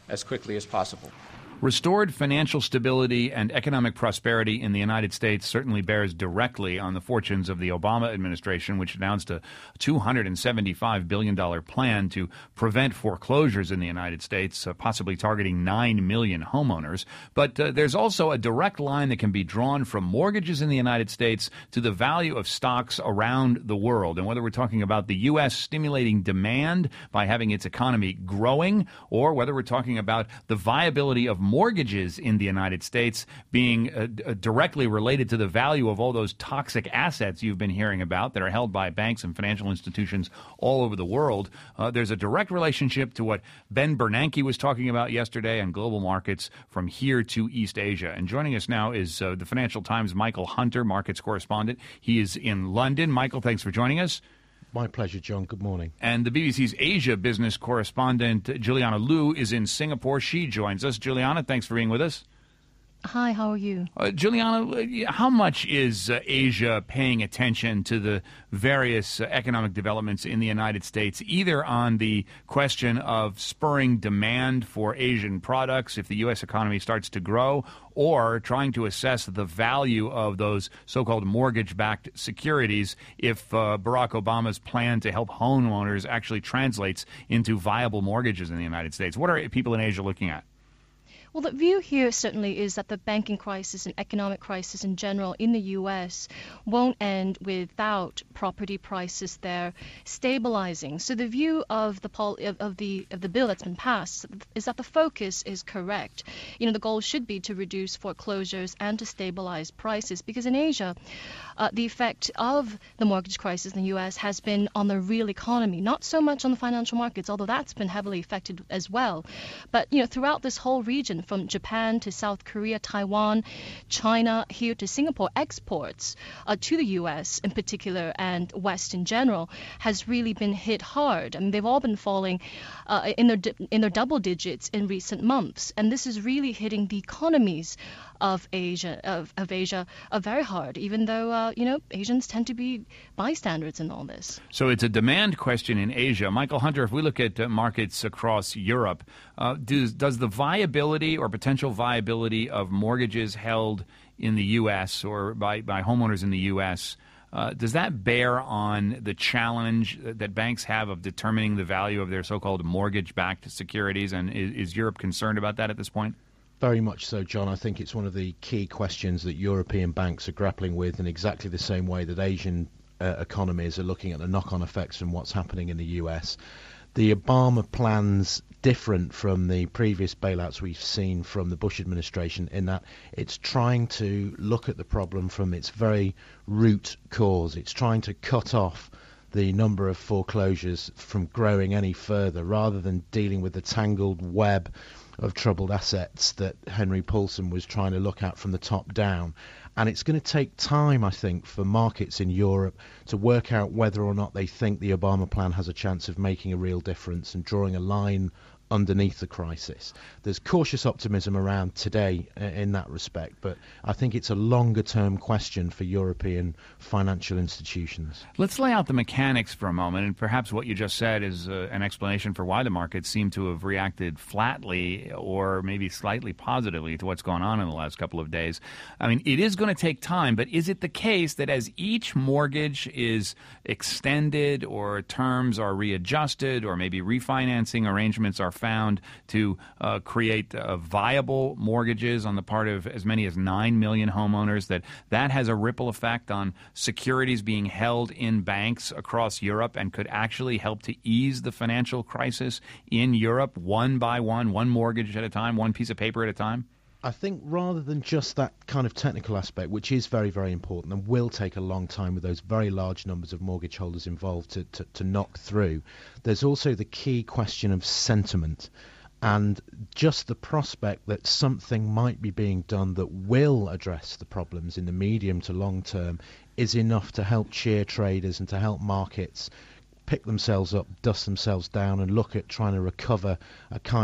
as quickly as possible. Restored financial stability and economic prosperity in the United States certainly bears directly on the fortunes of the Obama administration, which announced a two hundred seventy-five billion dollars plan to prevent foreclosures in the United States, uh, possibly targeting nine million homeowners. But uh, there's also a direct line that can be drawn from mortgages in the United States to the value of stocks around the world. And whether we're talking about the U S stimulating demand by having its economy growing, or whether we're talking about the viability of mortgages in the United States being uh, d- directly related to the value of all those toxic assets you've been hearing about that are held by banks and financial institutions all over the world. Uh, there's a direct relationship to what Ben Bernanke was talking about yesterday on global markets from here to East Asia. And joining us now is uh, the Financial Times' Michael Hunter, markets correspondent. He is in London. Michael, thanks for joining us. My pleasure, John. Good morning. And the B B C's Asia business correspondent, Juliana Liu, is in Singapore. She joins us. Juliana, thanks for being with us. Hi, how are you? Uh, Juliana, how much is uh, Asia paying attention to the various uh, economic developments in the United States, either on the question of spurring demand for Asian products if the U S economy starts to grow, or trying to assess the value of those so-called mortgage-backed securities if uh, Barack Obama's plan to help homeowners actually translates into viable mortgages in the United States? What are people in Asia looking at? Well, the view here certainly is that the banking crisis and economic crisis in general in the U S won't end without property prices there stabilizing. So the view of the pol- of, of the of the bill that's been passed is that the focus is correct. You know, the goal should be to reduce foreclosures and to stabilize prices, because in Asia, uh, the effect of the mortgage crisis in the U S has been on the real economy, not so much on the financial markets, although that's been heavily affected as well. But you know, throughout this whole region, from Japan to South Korea, Taiwan, China, here to Singapore, exports uh, to the U S in particular and West in general has really been hit hard. I mean, they've all been falling uh, in their in their double digits in recent months, and this is really hitting the economies of Asia of, of Asia uh, very hard. Even though uh, you know, Asians tend to be bystanders in all this. So it's a demand question in Asia. Michael Hunter, if we look at uh, markets across Europe, uh, does does the viability or potential viability of mortgages held in the U S or by, by homeowners in the U S, uh, does that bear on the challenge that banks have of determining the value of their so-called mortgage-backed securities? And is, is Europe concerned about that at this point? Very much so, John. I think it's one of the key questions that European banks are grappling with in exactly the same way that Asian uh, economies are looking at the knock-on effects from what's happening in the U S. The Obama plan's different from the previous bailouts we've seen from the Bush administration in that it's trying to look at the problem from its very root cause. It's trying to cut off the number of foreclosures from growing any further, rather than dealing with the tangled web of troubled assets that Henry Paulson was trying to look at from the top down. And it's going to take time, I think, for markets in Europe to work out whether or not they think the Obama plan has a chance of making a real difference and drawing a line underneath the crisis. There's cautious optimism around today uh, in that respect, but I think it's a longer-term question for European financial institutions. Let's lay out the mechanics for a moment, and perhaps what you just said is uh, an explanation for why the markets seem to have reacted flatly or maybe slightly positively to what's gone on in the last couple of days. I mean, it is going to take time, but is it the case that as each mortgage is extended or terms are readjusted or maybe refinancing arrangements are found to uh, create uh, viable mortgages on the part of as many as nine million homeowners, that that has a ripple effect on securities being held in banks across Europe and could actually help to ease the financial crisis in Europe one by one, one mortgage at a time, one piece of paper at a time? I think rather than just that kind of technical aspect, which is very, very important and will take a long time with those very large numbers of mortgage holders involved to, to, to knock through, there's also the key question of sentiment and just the prospect that something might be being done that will address the problems in the medium to long term is enough to help cheer traders and to help markets pick themselves up, dust themselves down and look at trying to recover a kind of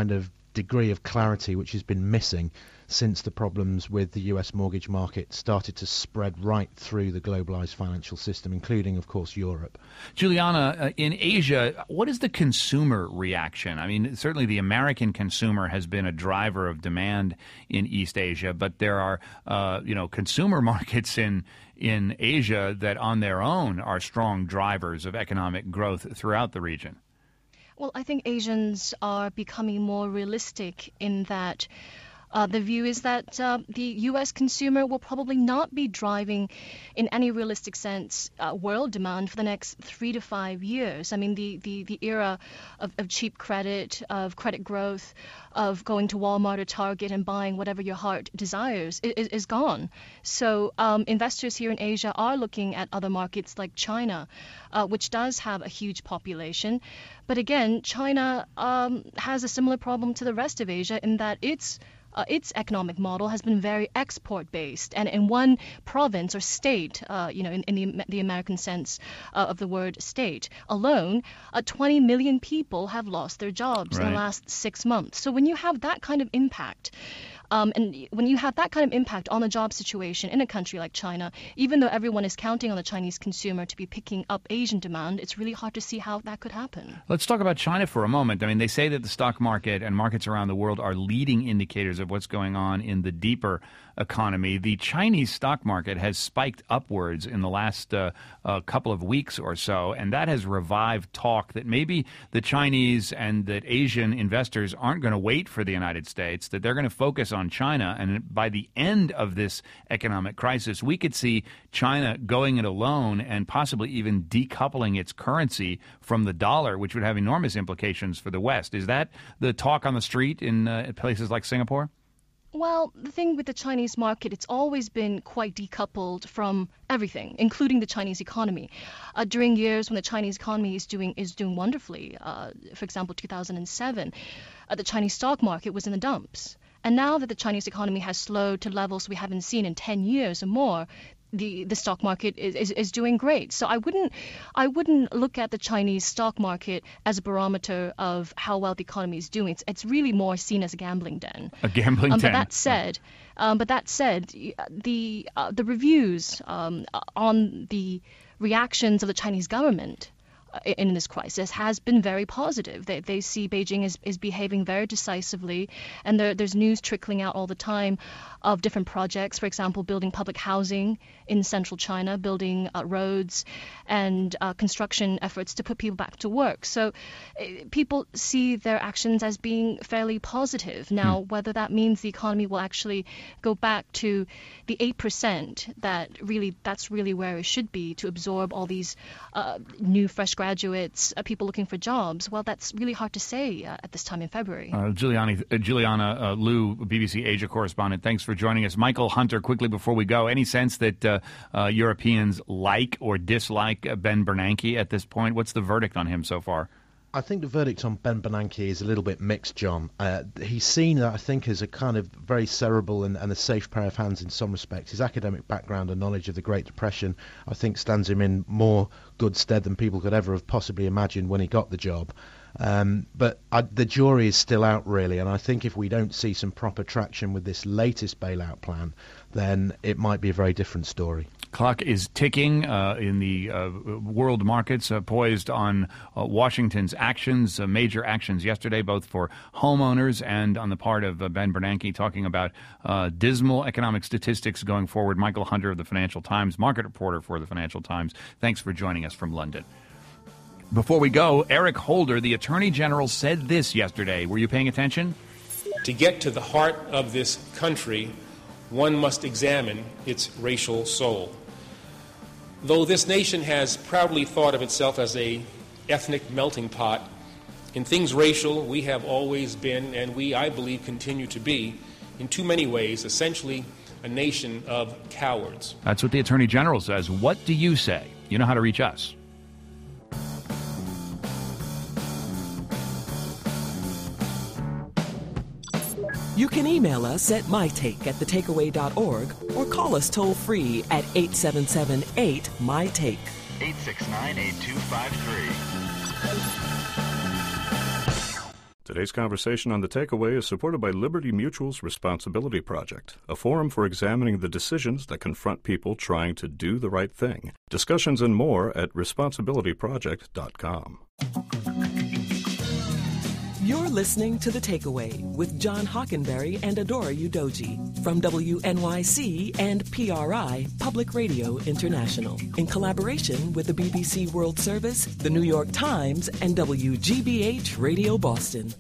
degree of clarity which has been missing since the problems with the U S mortgage market started to spread right through the globalized financial system, including, of course, Europe. Juliana, uh, in Asia, what is the consumer reaction? I mean, certainly the American consumer has been a driver of demand in East Asia, but there are, uh, you know, consumer markets in in Asia that on their own are strong drivers of economic growth throughout the region. Well, I think Asians are becoming more realistic in that Uh, the view is that uh, the U S consumer will probably not be driving, in any realistic sense, uh, world demand for the next three to five years. I mean, the, the, the era of, of cheap credit, of credit growth, of going to Walmart or Target and buying whatever your heart desires is, is gone. So um, investors here in Asia are looking at other markets like China, uh, which does have a huge population. But again, China um, has a similar problem to the rest of Asia in that it's Uh, its economic model has been very export-based, and in one province or state, uh, you know, in, in the, the American sense uh, of the word state alone, uh, twenty million people have lost their jobs Right. in the last six months. So when you have that kind of impact, Um, and when you have that kind of impact on the job situation in a country like China, even though everyone is counting on the Chinese consumer to be picking up Asian demand, it's really hard to see how that could happen. Let's talk about China for a moment. I mean, they say that the stock market and markets around the world are leading indicators of what's going on in the deeper economy. The Chinese stock market has spiked upwards in the last uh, uh, couple of weeks or so, and that has revived talk that maybe the Chinese and that Asian investors aren't going to wait for the United States, that they're going to focus on China. And by the end of this economic crisis, we could see China going it alone and possibly even decoupling its currency from the dollar, which would have enormous implications for the West. Is that the talk on the street in uh, places like Singapore? Well, the thing with the Chinese market, it's always been quite decoupled from everything, including the Chinese economy. Uh, during years when the Chinese economy is doing is doing wonderfully, uh, for example, two thousand seven, uh, the Chinese stock market was in the dumps. And now that the Chinese economy has slowed to levels we haven't seen in ten years or more, the, the stock market is, is, is doing great. So I wouldn't I wouldn't look at the Chinese stock market as a barometer of how well the economy is doing. It's, it's really more seen as a gambling den. A gambling um, den. But that said, um, but that said, the uh, the reviews um, on the reactions of the Chinese government in this crisis has been very positive. They, they see Beijing is, is behaving very decisively, and there, there's news trickling out all the time of different projects, for example, building public housing in central China, building uh, roads and uh, construction efforts to put people back to work. So uh, people see their actions as being fairly positive. Now, hmm. whether that means the economy will actually go back to the eight percent that really, that's really where it should be to absorb all these uh, new, fresh graduates, uh, people looking for jobs, well, that's really hard to say uh, at this time in February. Uh, Giuliani, uh, Juliana uh, Liu, B B C Asia correspondent, thanks for joining us. Michael Hunter, quickly before we go, any sense that uh, uh, Europeans like or dislike uh, Ben Bernanke at this point? What's the verdict on him so far? I think the verdict on Ben Bernanke is a little bit mixed, John. Uh, he's seen, I think, as a kind of very cerebral and, and a safe pair of hands in some respects. His academic background and knowledge of the Great Depression, I think, stands him in more good stead than people could ever have possibly imagined when he got the job. Um, but I, the jury is still out, really, and I think if we don't see some proper traction with this latest bailout plan, then it might be a very different story. Clock is ticking uh, in the uh, world markets, uh, poised on uh, Washington's actions, uh, major actions yesterday, both for homeowners and on the part of uh, Ben Bernanke, talking about uh, dismal economic statistics going forward. Michael Hunter of the Financial Times, market reporter for the Financial Times, thanks for joining us from London. Before we go, Eric Holder, the Attorney General, said this yesterday. Were you paying attention? To get to the heart of this country, one must examine its racial soul. Though this nation has proudly thought of itself as a ethnic melting pot, in things racial, we have always been, and we, I believe, continue to be, in too many ways, essentially a nation of cowards. That's what the Attorney General says. What do you say? You know how to reach us. You can email us at mytake at the takeaway dot org or call us toll-free at eight seven seven eight, M Y Take. eight six nine, eight two five three. Today's conversation on The Takeaway is supported by Liberty Mutual's Responsibility Project, a forum for examining the decisions that confront people trying to do the right thing. Discussions and more at responsibility project dot com. You're listening to The Takeaway with John Hockenberry and Adora Udoji from W N Y C and P R I Public Radio International in collaboration with the B B C World Service, the New York Times, and W G B H Radio Boston.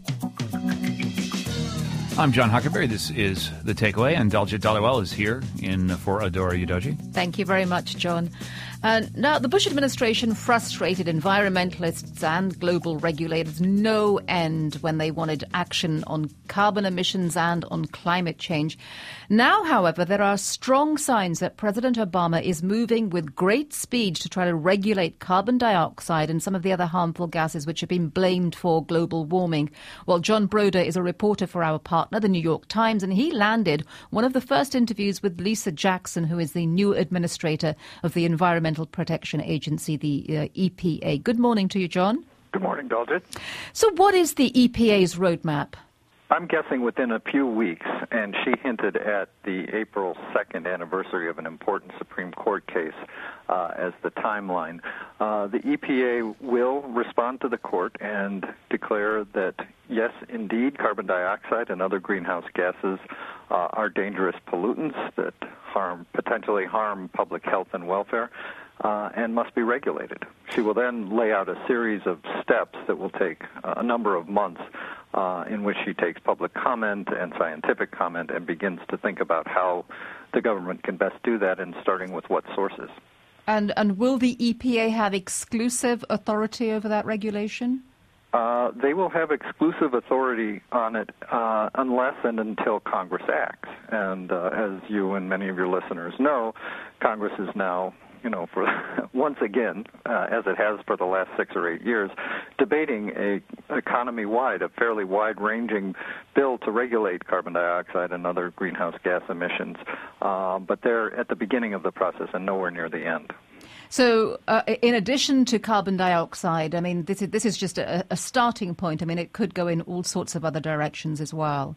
I'm John Hockenberry. This is The Takeaway, and Daljit Dhaliwal is here in for Adora Udoji. Thank you very much, John. Uh, now, the Bush administration frustrated environmentalists and global regulators no end when they wanted action on carbon emissions and on climate change. Now, however, there are strong signs that President Obama is moving with great speed to try to regulate carbon dioxide and some of the other harmful gases which have been blamed for global warming. Well, John Broder is a reporter for our partner, the New York Times, and he landed one of the first interviews with Lisa Jackson, who is the new administrator of the Environmental Protection Agency, the uh, E P A. Good morning to you, John. Good morning, Daljit. So what is the E P A's roadmap? I'm guessing within a few weeks, and she hinted at the April second anniversary of an important Supreme Court case uh, as the timeline. Uh, the E P A will respond to the court and declare that, yes, indeed, carbon dioxide and other greenhouse gases uh, are dangerous pollutants that harm, potentially harm public health and welfare, uh, and must be regulated. She will then lay out a series of steps that will take uh, a number of months uh, in which she takes public comment and scientific comment and begins to think about how the government can best do that, and starting with what sources. And, and will the E P A have exclusive authority over that regulation? Uh, they will have exclusive authority on it uh, unless and until Congress acts. And uh, as you and many of your listeners know, Congress is now, you know, for once again, uh, as it has for the last six or eight years, debating a economy-wide, a fairly wide-ranging bill to regulate carbon dioxide and other greenhouse gas emissions. Uh, but they're at the beginning of the process and nowhere near the end. So, uh, in addition to carbon dioxide, I mean, this is, this is just a, a starting point. I mean, it could go in all sorts of other directions as well.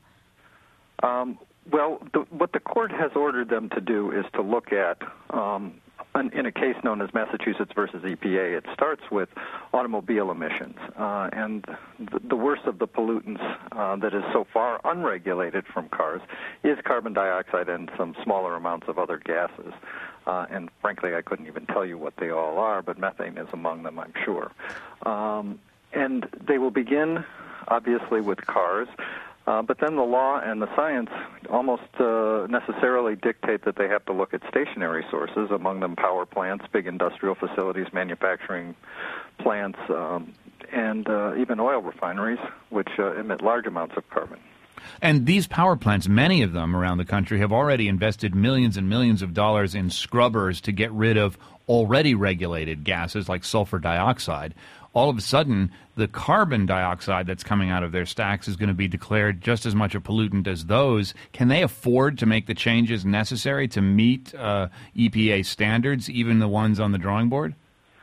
Um, well, the, what the court has ordered them to do is to look at, um, an, in a case known as Massachusetts versus E P A, it starts with automobile emissions. Uh, and the, the worst of the pollutants uh, that is so far unregulated from cars is carbon dioxide and some smaller amounts of other gases. Uh, and frankly, I couldn't even tell you what they all are, but methane is among them, I'm sure. Um, and they will begin, obviously, with cars, uh, but then the law and the science almost uh, necessarily dictate that they have to look at stationary sources, among them power plants, big industrial facilities, manufacturing plants, um, and uh, even oil refineries, which uh, emit large amounts of carbon. And these power plants, many of them around the country, have already invested millions and millions of dollars in scrubbers to get rid of already regulated gases like sulfur dioxide. All of a sudden, the carbon dioxide that's coming out of their stacks is going to be declared just as much a pollutant as those. Can they afford to make the changes necessary to meet uh, E P A standards, even the ones on the drawing board?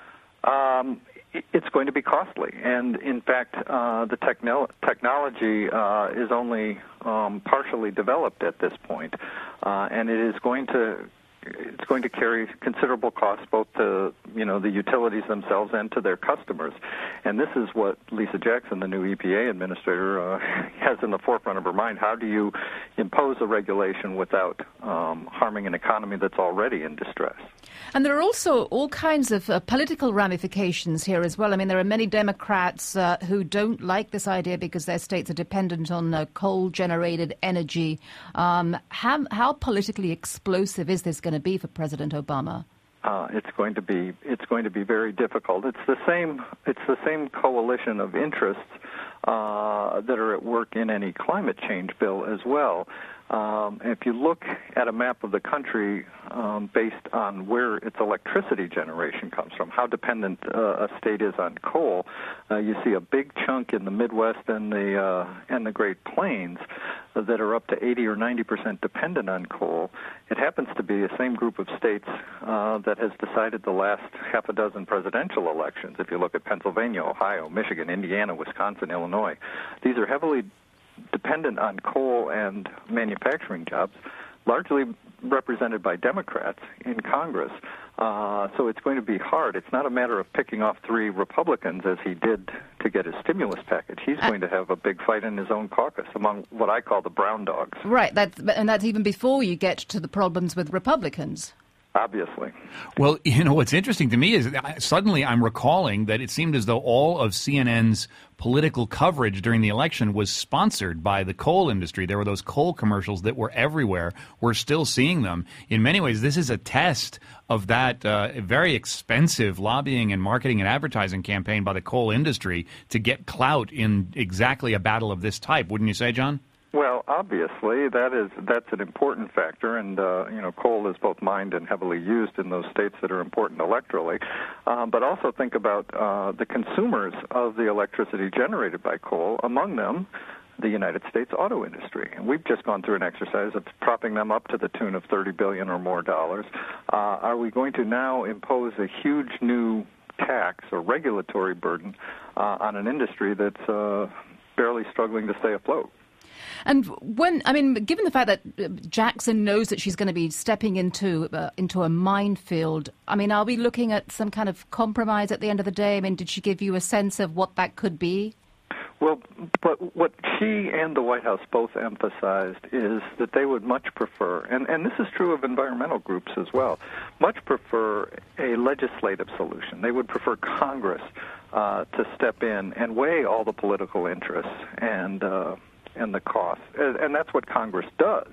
Um It's going to be costly, and in fact, uh, the techno- technology uh, is only um, partially developed at this point, uh, and it is going to it's going to carry considerable costs both to you know the utilities themselves and to their customers. And this is what Lisa Jackson, the new E P A administrator, uh, has in the forefront of her mind. How do you impose a regulation without um, harming an economy that's already in distress? And there are also all kinds of uh, political ramifications here as well. I mean, there are many Democrats uh, who don't like this idea because their states are dependent on uh, coal-generated energy. Um, how, how politically explosive is this going to be for President Obama? Uh, it's going to be it's going to be very difficult. It's the same it's the same coalition of interests uh, that are at work in any climate change bill as well. Um, if you look at a map of the country um, based on where its electricity generation comes from, how dependent uh, a state is on coal, uh, you see a big chunk in the Midwest and the uh, and the Great Plains that are up to eighty or ninety percent dependent on coal. It happens to be the same group of states uh, that has decided the last half a dozen presidential elections. If you look at Pennsylvania, Ohio, Michigan, Indiana, Wisconsin, Illinois, these are heavily dependent on coal and manufacturing jobs, largely represented by Democrats in Congress. Uh, so it's going to be hard. It's not a matter of picking off three Republicans as he did to get his stimulus package. He's uh, going to have a big fight in his own caucus among what I call the brown dogs. Right, that's, and that's even before you get to the problems with Republicans. Obviously. Well, you know, what's interesting to me is suddenly I'm recalling that it seemed as though all of C N N's political coverage during the election was sponsored by the coal industry. There were those coal commercials that were everywhere. We're still seeing them. In many ways, this is a test of that uh, very expensive lobbying and marketing and advertising campaign by the coal industry to get clout in exactly a battle of this type. Wouldn't you say, John? Well, obviously, that is that's an important factor, and uh, you know, coal is both mined and heavily used in those states that are important electorally. Um, but also think about uh, the consumers of the electricity generated by coal. Among them, the United States auto industry. And we've just gone through an exercise of propping them up to the tune of thirty billion dollars or more dollars. Uh, are we going to now impose a huge new tax or regulatory burden uh, on an industry that's uh, barely struggling to stay afloat? And when, I mean, given the fact that Jackson knows that she's going to be stepping into uh, into a minefield, I mean, are we looking at some kind of compromise at the end of the day? I mean, did she give you a sense of what that could be? Well, but what she and the White House both emphasized is that they would much prefer, and, and this is true of environmental groups as well, much prefer a legislative solution. They would prefer Congress uh, to step in and weigh all the political interests and uh, and the costs, and that's what Congress does,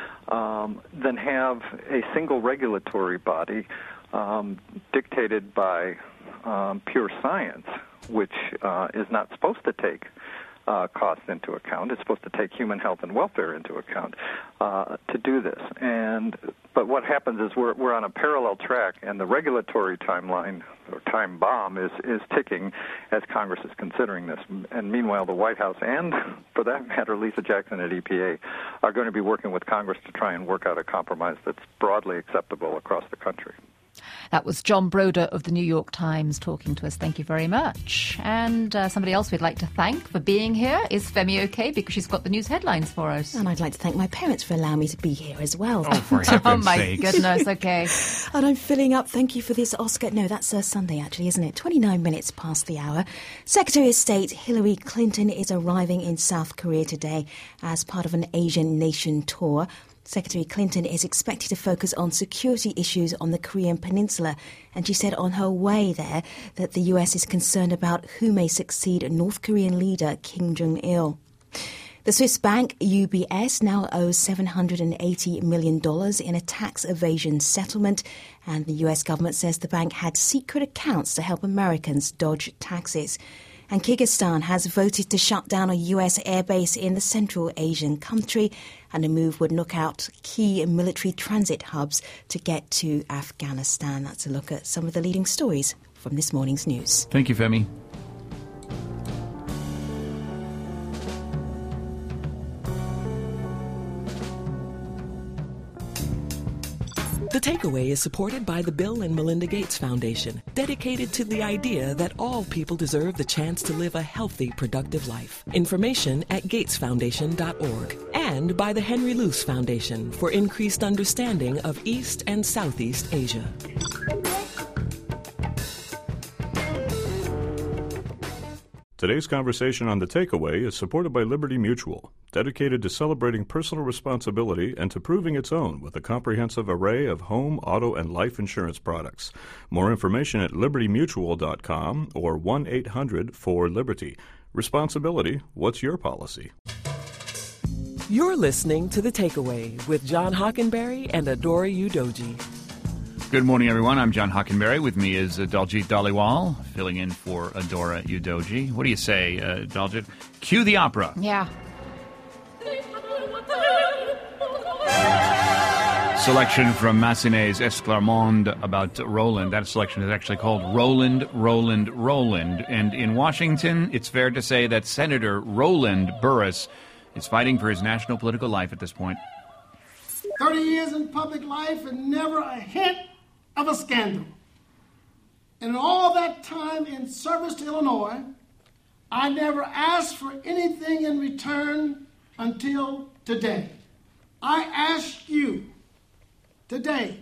um, than have a single regulatory body um, dictated by um, pure science, which uh, is not supposed to take uh, costs into account. It's supposed to take human health and welfare into account uh, to do this. And but what happens is we're we're on a parallel track, and the regulatory timeline or time bomb is is ticking as Congress is considering this. And meanwhile, the White House and, for that matter, Lisa Jackson at E P A are going to be working with Congress to try and work out a compromise that's broadly acceptable across the country. That was John Broder of the New York Times talking to us. Thank you very much. And uh, somebody else we'd like to thank for being here is Femi Oke, because she's got the news headlines for us. And I'd like to thank my parents for allowing me to be here as well. Oh, for heaven's Oh, my sake. goodness, okay. And I'm filling up. Thank you for this, Oscar. No, that's uh, Sunday, actually, isn't it? twenty-nine minutes past the hour. Secretary of State Hillary Clinton is arriving in South Korea today as part of an Asian nation tour. Secretary Clinton is expected to focus on security issues on the Korean peninsula, and she said on her way there that the U S is concerned about who may succeed North Korean leader Kim Jong-il. The Swiss bank U B S now owes seven hundred eighty million dollars in a tax evasion settlement, and the U S government says the bank had secret accounts to help Americans dodge taxes. And Kyrgyzstan has voted to shut down a U S airbase in the Central Asian country, and the move would knock out key military transit hubs to get to Afghanistan. That's a look at some of the leading stories from this morning's news. Thank you, Femi. The Takeaway is supported by the Bill and Melinda Gates Foundation, dedicated to the idea that all people deserve the chance to live a healthy, productive life. Information at gates foundation dot org. And by the Henry Luce Foundation for increased understanding of East and Southeast Asia. Today's conversation on The Takeaway is supported by Liberty Mutual, dedicated to celebrating personal responsibility and to proving its own with a comprehensive array of home, auto, and life insurance products. More information at liberty mutual dot com or one eight hundred four liberty. Responsibility, what's your policy? You're listening to The Takeaway with John Hockenberry and Adora Udoji. Good morning, everyone. I'm John Hockenberry. With me is uh, Daljit Dhaliwal, filling in for Adora Udoji. What do you say, uh, Daljit? Cue the opera. Yeah. Selection from Massenet's Esclarmonde about Roland. That selection is actually called Roland, Roland, Roland. And in Washington, it's fair to say that Senator Roland Burris is fighting for his national political life at this point. thirty years in public life and never a hint of a scandal. And in all that time in service to Illinois, I never asked for anything in return until today. I ask you today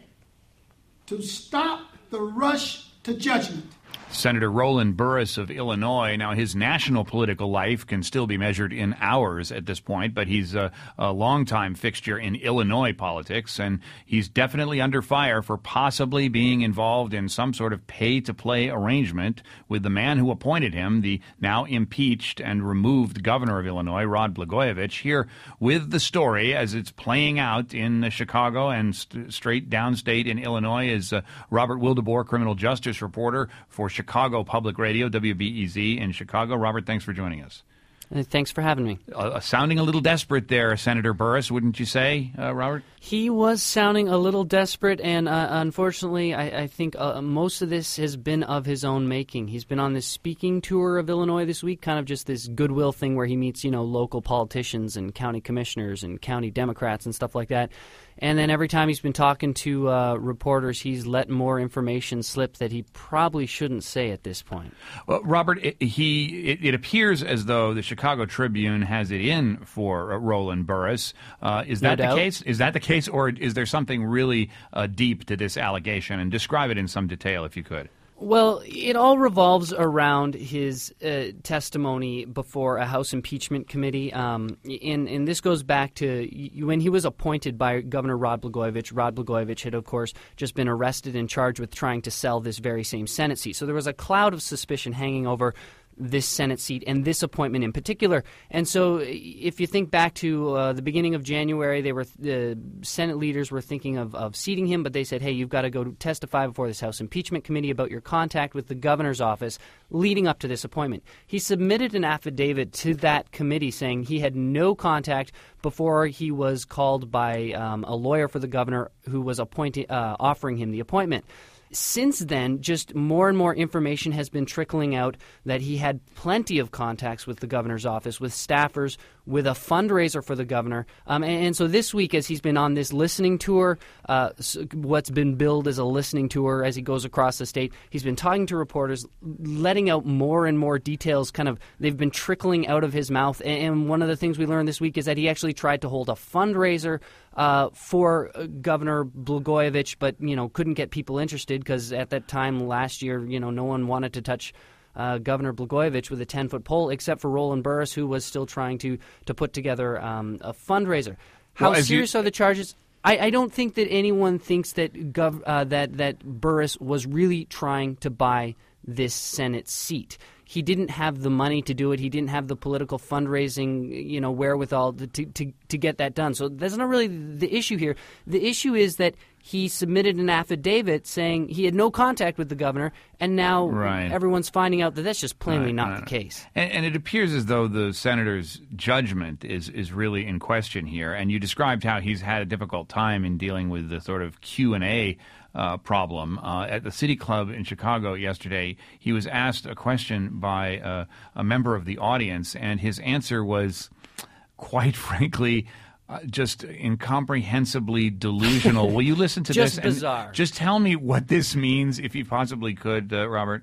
to stop the rush to judgment. Senator Roland Burris of Illinois. Now, his national political life can still be measured in hours at this point, but he's a, a longtime fixture in Illinois politics, and he's definitely under fire for possibly being involved in some sort of pay-to-play arrangement with the man who appointed him, the now impeached and removed governor of Illinois, Rod Blagojevich. Here with the story as it's playing out in Chicago and st- straight downstate in Illinois is uh, Robert Wildeboer, criminal justice reporter for Chicago Public Radio, W B E Z in Chicago. Robert, thanks for joining us. Uh, thanks for having me. Uh, sounding a little desperate there, Senator Burris, wouldn't you say, uh, Robert? He was sounding a little desperate, and uh, unfortunately, I, I think uh, most of this has been of his own making. He's been on this speaking tour of Illinois this week, kind of just this goodwill thing where he meets, you know, local politicians and county commissioners and county Democrats and stuff like that. And then every time he's been talking to uh, reporters, he's let more information slip that he probably shouldn't say at this point. Well, Robert, it, he it, it appears as though the Chicago Tribune has it in for uh, Roland Burris. Uh, is No that doubt. the case? Is that the case, or is there something really uh, deep to this allegation? And describe it in some detail, if you could. Well, it all revolves around his uh, testimony before a House impeachment committee. Um, and, and this goes back to y- when he was appointed by Governor Rod Blagojevich. Rod Blagojevich had, of course, just been arrested and charged with trying to sell this very same Senate seat. So there was a cloud of suspicion hanging over this Senate seat and this appointment in particular. And so if you think back to uh, the beginning of January, they were the Senate leaders were thinking of, of seating him, but they said, hey, you've got to go testify before this House impeachment committee about your contact with the governor's office leading up to this appointment. He submitted an affidavit to that committee saying he had no contact before he was called by um, a lawyer for the governor who was appointing, uh, offering him the appointment. Since then, just more and more information has been trickling out that he had plenty of contacts with the governor's office, with staffers, with a fundraiser for the governor. Um, and, and so this week, as he's been on this listening tour, uh, what's been billed as a listening tour as he goes across the state, he's been talking to reporters, letting out more and more details. Kind of, they've been trickling out of his mouth. And, and one of the things we learned this week is that he actually tried to hold a fundraiser uh, for uh, Governor Blagojevich, but you know couldn't get people interested because at that time last year, you know, no one wanted to touch Uh, Governor Blagojevich with a ten-foot pole, except for Roland Burris, who was still trying to to put together um, a fundraiser. How Well, as serious you- are the charges? I, I don't think that anyone thinks that Gov, uh, that that Burris was really trying to buy this Senate seat. He didn't have the money to do it. He didn't have the political fundraising, you know, wherewithal to, to, to, to get that done. So that's not really the issue here. The issue is that he submitted an affidavit saying he had no contact with the governor, and now Right. everyone's finding out that that's just plainly Right, not right, the right. case. And, and it appears as though the senator's judgment is, is really in question here. And you described how he's had a difficult time in dealing with the sort of Q and A uh, problem. Uh, at the City Club in Chicago yesterday, he was asked a question by uh, a member of the audience, and his answer was, quite frankly, Uh, just incomprehensibly delusional. Will you listen to Just this? bizarre. And just tell me what this means, if you possibly could, uh, Robert.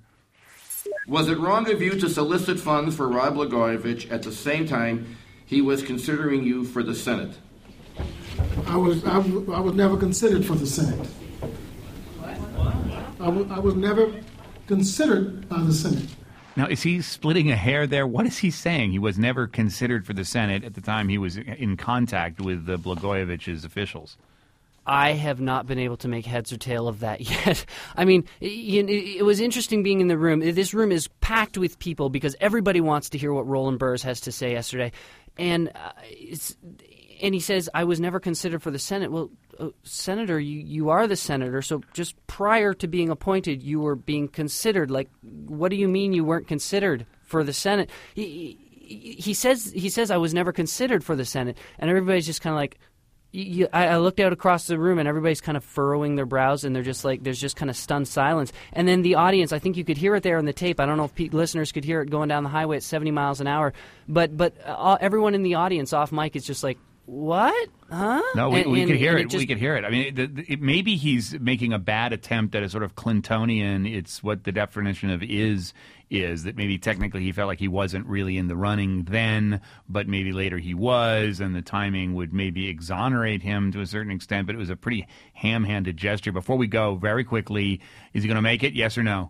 Was it wrong of you to solicit funds for Rod Blagojevich at the same time he was considering you for the Senate? I was I, w- I was never considered for the Senate. I, w- I was never considered by the Senate. Now, is he splitting a hair there? What is he saying? He was never considered for the Senate at the time he was in contact with the Blagojevich's officials. I have not been able to make heads or tail of that yet. I mean, it, it was interesting being in the room. This room is packed with people because everybody wants to hear what Roland Burris has to say yesterday. And uh, it's, and he says, I was never considered for the Senate. Well, uh, Senator, you, you are the senator, so just prior to being appointed, you were being considered. Like, what do you mean you weren't considered for the Senate? He, he, he says he says I was never considered for the Senate, and everybody's just kind of like, You, I, I looked out across the room and everybody's kind of furrowing their brows and they're just like, there's just kind of stunned silence. And then the audience, I think you could hear it there on the tape. I don't know if pe- listeners could hear it going down the highway at seventy miles an hour. But but uh, everyone in the audience off mic is just like, what? Huh? No, we, and, we and, could hear it. it just, we could hear it. I mean, the, the, it, maybe he's making a bad attempt at a sort of Clintonian, it's what the definition of is, is that maybe technically he felt like he wasn't really in the running then, but maybe later he was, and the timing would maybe exonerate him to a certain extent, but it was a pretty ham-handed gesture. Before we go, very quickly, is he going to make it, yes or no?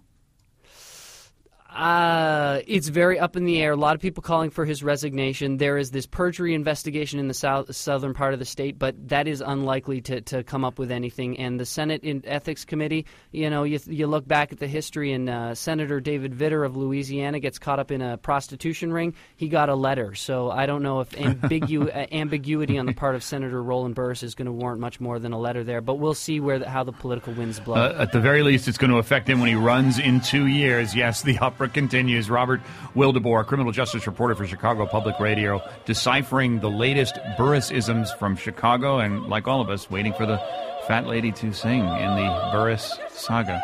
Uh, it's very up in the air. A lot of people calling for his resignation. There is this perjury investigation in the south, southern part of the state, but that is unlikely to, to come up with anything. And the Senate Ethics Committee, you know, you, you look back at the history, and uh, Senator David Vitter of Louisiana gets caught up in a prostitution ring. He got a letter. So I don't know if ambigu- ambiguity on the part of Senator Roland Burris is going to warrant much more than a letter there. But we'll see where the, how the political winds blow. Uh, at the very least, it's going to affect him when he runs in two years. Yes, the opera continues. Robert Wildeboer, criminal justice reporter for Chicago Public Radio, deciphering the latest Burris-isms from Chicago, and like all of us, waiting for the fat lady to sing in the Burris saga.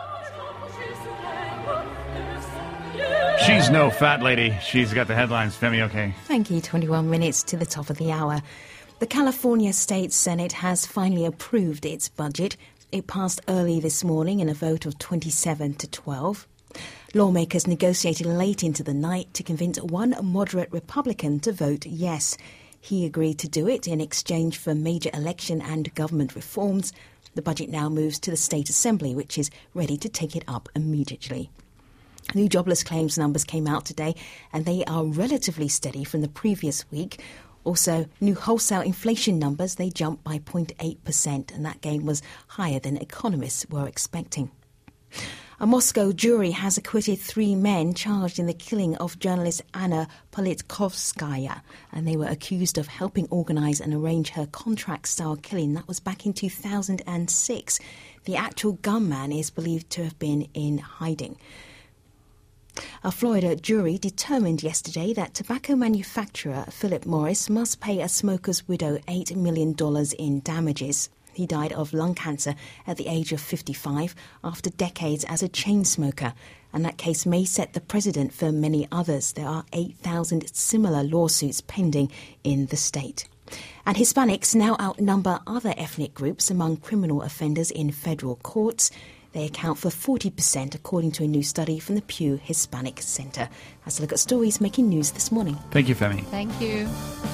She's no fat lady. She's got the headlines. Femi, okay. Thank you. twenty-one minutes to the top of the hour. The California State Senate has finally approved its budget. It passed early this morning in a vote of twenty-seven to twelve. Lawmakers negotiated late into the night to convince one moderate Republican to vote yes. He agreed to do it in exchange for major election and government reforms. The budget now moves to the State Assembly, which is ready to take it up immediately. New jobless claims numbers came out today, and they are relatively steady from the previous week. Also, new wholesale inflation numbers, they jumped by zero point eight percent, and that gain was higher than economists were expecting. A Moscow jury has acquitted three men charged in the killing of journalist Anna Politkovskaya, and they were accused of helping organise and arrange her contract-style killing. That was back in two thousand six. The actual gunman is believed to have been in hiding. A Florida jury determined yesterday that tobacco manufacturer Philip Morris must pay a smoker's widow eight million dollars in damages. He died of lung cancer at the age of fifty-five after decades as a chain smoker, and that case may set the precedent for many others. There are eight thousand similar lawsuits pending in the state. And Hispanics now outnumber other ethnic groups among criminal offenders in federal courts. They account for forty percent, according to a new study from the Pew Hispanic Center. That's a look at stories making news this morning. Thank you, Femi. Thank you.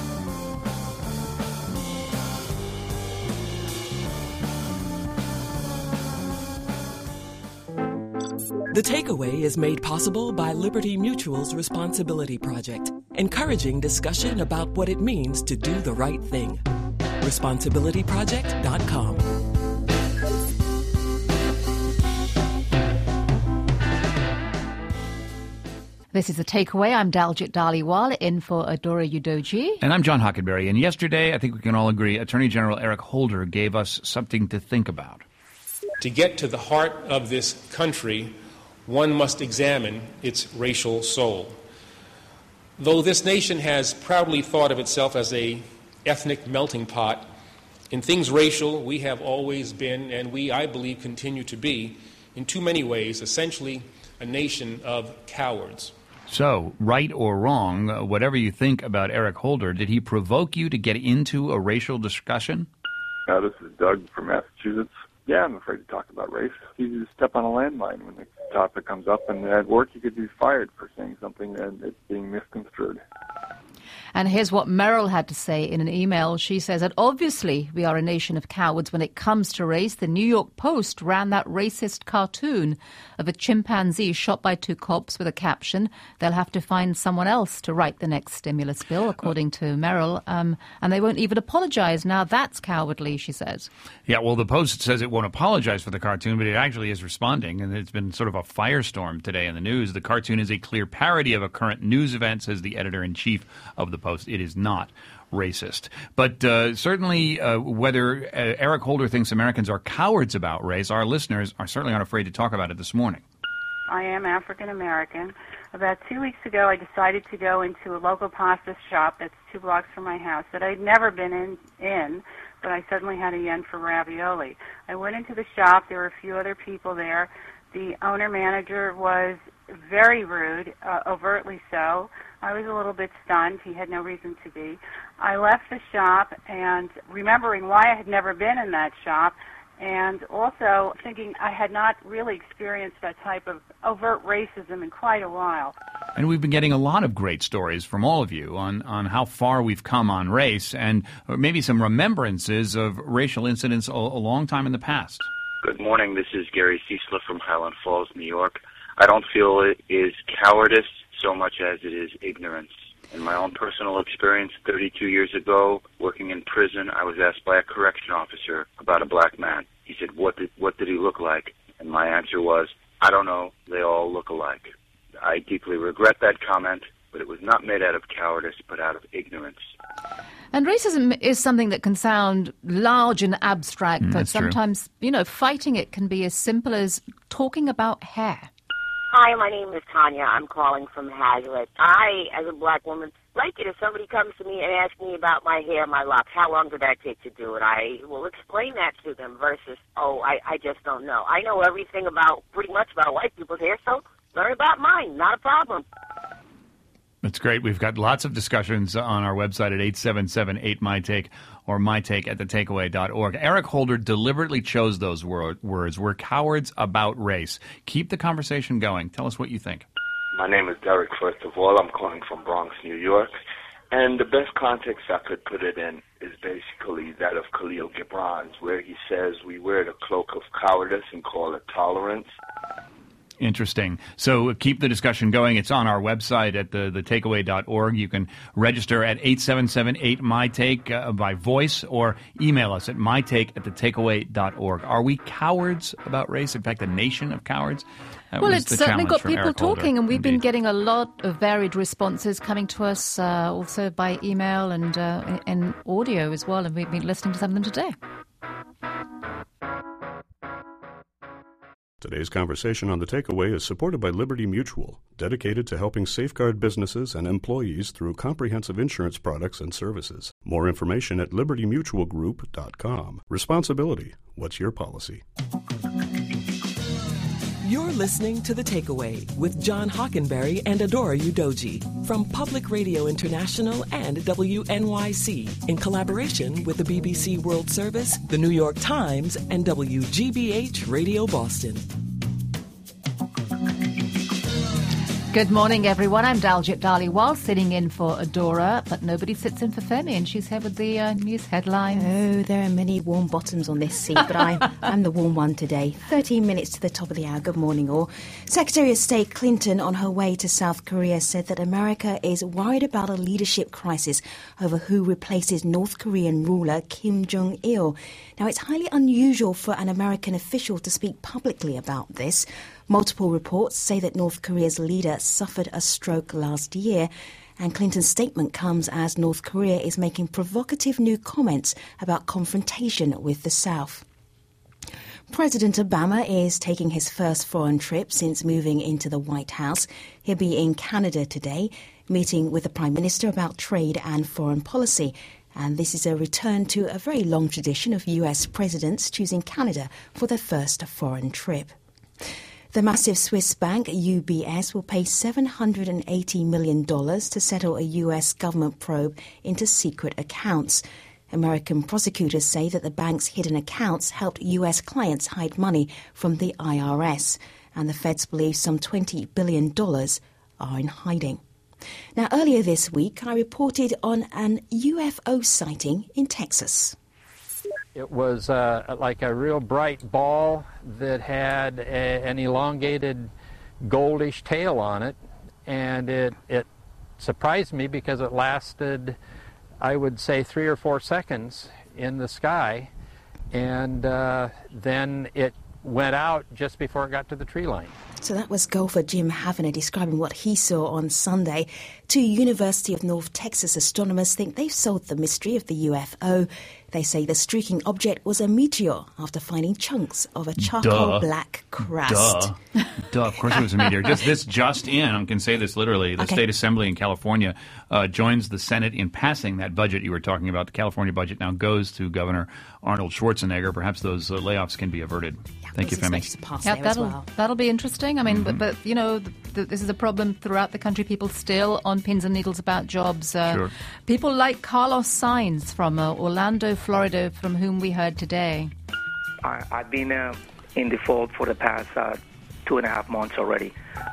The Takeaway is made possible by Liberty Mutual's Responsibility Project, encouraging discussion about what it means to do the right thing. responsibility project dot com. This is The Takeaway. I'm Daljit Dhaliwal, in for Adora Udoji. And I'm John Hockenberry. And yesterday, I think we can all agree, Attorney General Eric Holder gave us something to think about. To get to the heart of this country, one must examine its racial soul. Though this nation has proudly thought of itself as a ethnic melting pot, in things racial, we have always been, and we, I believe, continue to be, in too many ways, essentially a nation of cowards. So, right or wrong, uh, whatever you think about Eric Holder, did he provoke you to get into a racial discussion? Uh, this is Doug from Massachusetts. Yeah, I'm afraid to talk about race. You just step on a landmine when the topic comes up, and at work you could be fired for saying something and it's being misconstrued. And here's what Merrill had to say in an email. She says that obviously we are a nation of cowards when it comes to race. The New York Post ran that racist cartoon of a chimpanzee shot by two cops with a caption, "They'll have to find someone else to write the next stimulus bill," according to Merrill. Um, and they won't even apologize. Now that's cowardly, she says. Yeah, well, the Post says it won't apologize for the cartoon, but it actually is responding. And it's been sort of a firestorm today in the news. The cartoon is a clear parody of a current news event, says the editor-in-chief of the Post. It is not racist. But uh, certainly uh, whether uh, Eric Holder thinks Americans are cowards about race, our listeners are certainly not afraid to talk about it this morning. I am African American. About two weeks ago, I decided to go into a local pasta shop that's two blocks from my house that I'd never been in, in, but I suddenly had a yen for ravioli. I went into the shop. There were a few other people there. The owner-manager was very rude, uh, overtly so. I was a little bit stunned. He had no reason to be. I left the shop, and remembering why I had never been in that shop, and also thinking I had not really experienced that type of overt racism in quite a while. And we've been getting a lot of great stories from all of you on, on how far we've come on race and maybe some remembrances of racial incidents a, a long time in the past. Good morning. This is Gary Ciesla from Highland Falls, New York. I don't feel it is cowardice so much as it is ignorance. In my own personal experience, thirty-two years ago, working in prison, I was asked by a correction officer about a black man. He said, what did, what did he look like? And my answer was, I don't know, they all look alike. I deeply regret that comment, but it was not made out of cowardice, but out of ignorance. And racism is something that can sound large and abstract, Mm, but that's true. sometimes, you know, fighting it can be as simple as talking about hair. Hi, my name is Tanya. I'm calling from Hazlitt. I, as a black woman, like it if somebody comes to me and asks me about my hair, my locks. How long did that take to do it? I will explain that to them versus, oh, I, I just don't know. I know everything about, pretty much about white people's hair, so learn about mine. Not a problem. That's great. We've got lots of discussions on our website at eight seven seven eight my take or my take at the takeaway dot org. Eric Holder deliberately chose those wor- words. We're cowards about race. Keep the conversation going. Tell us what you think. My name is Derek, first of all. I'm calling from Bronx, New York. And the best context I could put it in is basically that of Khalil Gibran's, where he says we wear the cloak of cowardice and call it tolerance. Interesting. So keep the discussion going. It's on our website at the, the takeaway dot org. You can register at eight seven seven eight my take uh, by voice or email us at mytake at the takeaway dot org. Are we cowards about race? In fact, a nation of cowards? That well, was it's the certainly challenge got from people Eric Holder. talking, and we've Indeed. been getting a lot of varied responses coming to us uh, also by email and, uh, and audio as well, and we've been listening to some of them today. Today's conversation on The Takeaway is supported by Liberty Mutual, dedicated to helping safeguard businesses and employees through comprehensive insurance products and services. More information at liberty mutual group dot com. Responsibility. What's your policy? You're listening to The Takeaway with John Hockenberry and Adora Udoji from Public Radio International and W N Y C in collaboration with the B B C World Service, the New York Times, and W G B H Radio Boston. Good morning, everyone. I'm Daljit Dhaliwal, sitting in for Adora, but nobody sits in for Femi, and she's here with the uh, news headlines. Oh, there are many warm bottoms on this seat, but I'm, I'm the warm one today. thirteen minutes to the top of the hour. Good morning, all. Secretary of State Clinton, on her way to South Korea, said that America is worried about a leadership crisis over who replaces North Korean ruler Kim Jong-il. Now, it's highly unusual for an American official to speak publicly about this. Multiple reports say that North Korea's leader suffered a stroke last year, and Clinton's statement comes as North Korea is making provocative new comments about confrontation with the South. President Obama is taking his first foreign trip since moving into the White House. He'll be in Canada today, meeting with the Prime Minister about trade and foreign policy. And this is a return to a very long tradition of U S presidents choosing Canada for their first foreign trip. The massive Swiss bank U B S will pay seven hundred eighty million dollars to settle a U S government probe into secret accounts. American prosecutors say that the bank's hidden accounts helped U S clients hide money from the I R S, and the feds believe some twenty billion dollars are in hiding. Now, earlier this week, I reported on an U F O sighting in Texas. It was uh, like a real bright ball that had a, an elongated goldish tail on it, and it, it surprised me because it lasted, I would say, three or four seconds in the sky, and uh, then it went out just before it got to the tree line. So that was golfer Jim Havner describing what he saw on Sunday. Two University of North Texas astronomers think they've solved the mystery of the U F O. They say the streaking object was a meteor after finding chunks of a charcoal Duh. black crust. Duh. Duh. Of course it was a meteor. Just this just in, I can say this literally, the Okay. State Assembly in California uh, joins the Senate in passing that budget you were talking about. The California budget now goes to Governor Arnold Schwarzenegger. Perhaps those uh, layoffs can be averted. Thank you, Femi. Yeah, that'll, that'll be interesting. I mean, Mm-hmm. but, but, you know, th- th- this is a problem throughout the country. People still on pins and needles about jobs. Uh, Sure. People like Carlos Sainz from uh, Orlando, Florida, from whom we heard today. I, I've been uh, in default for the past uh, two and a half months already.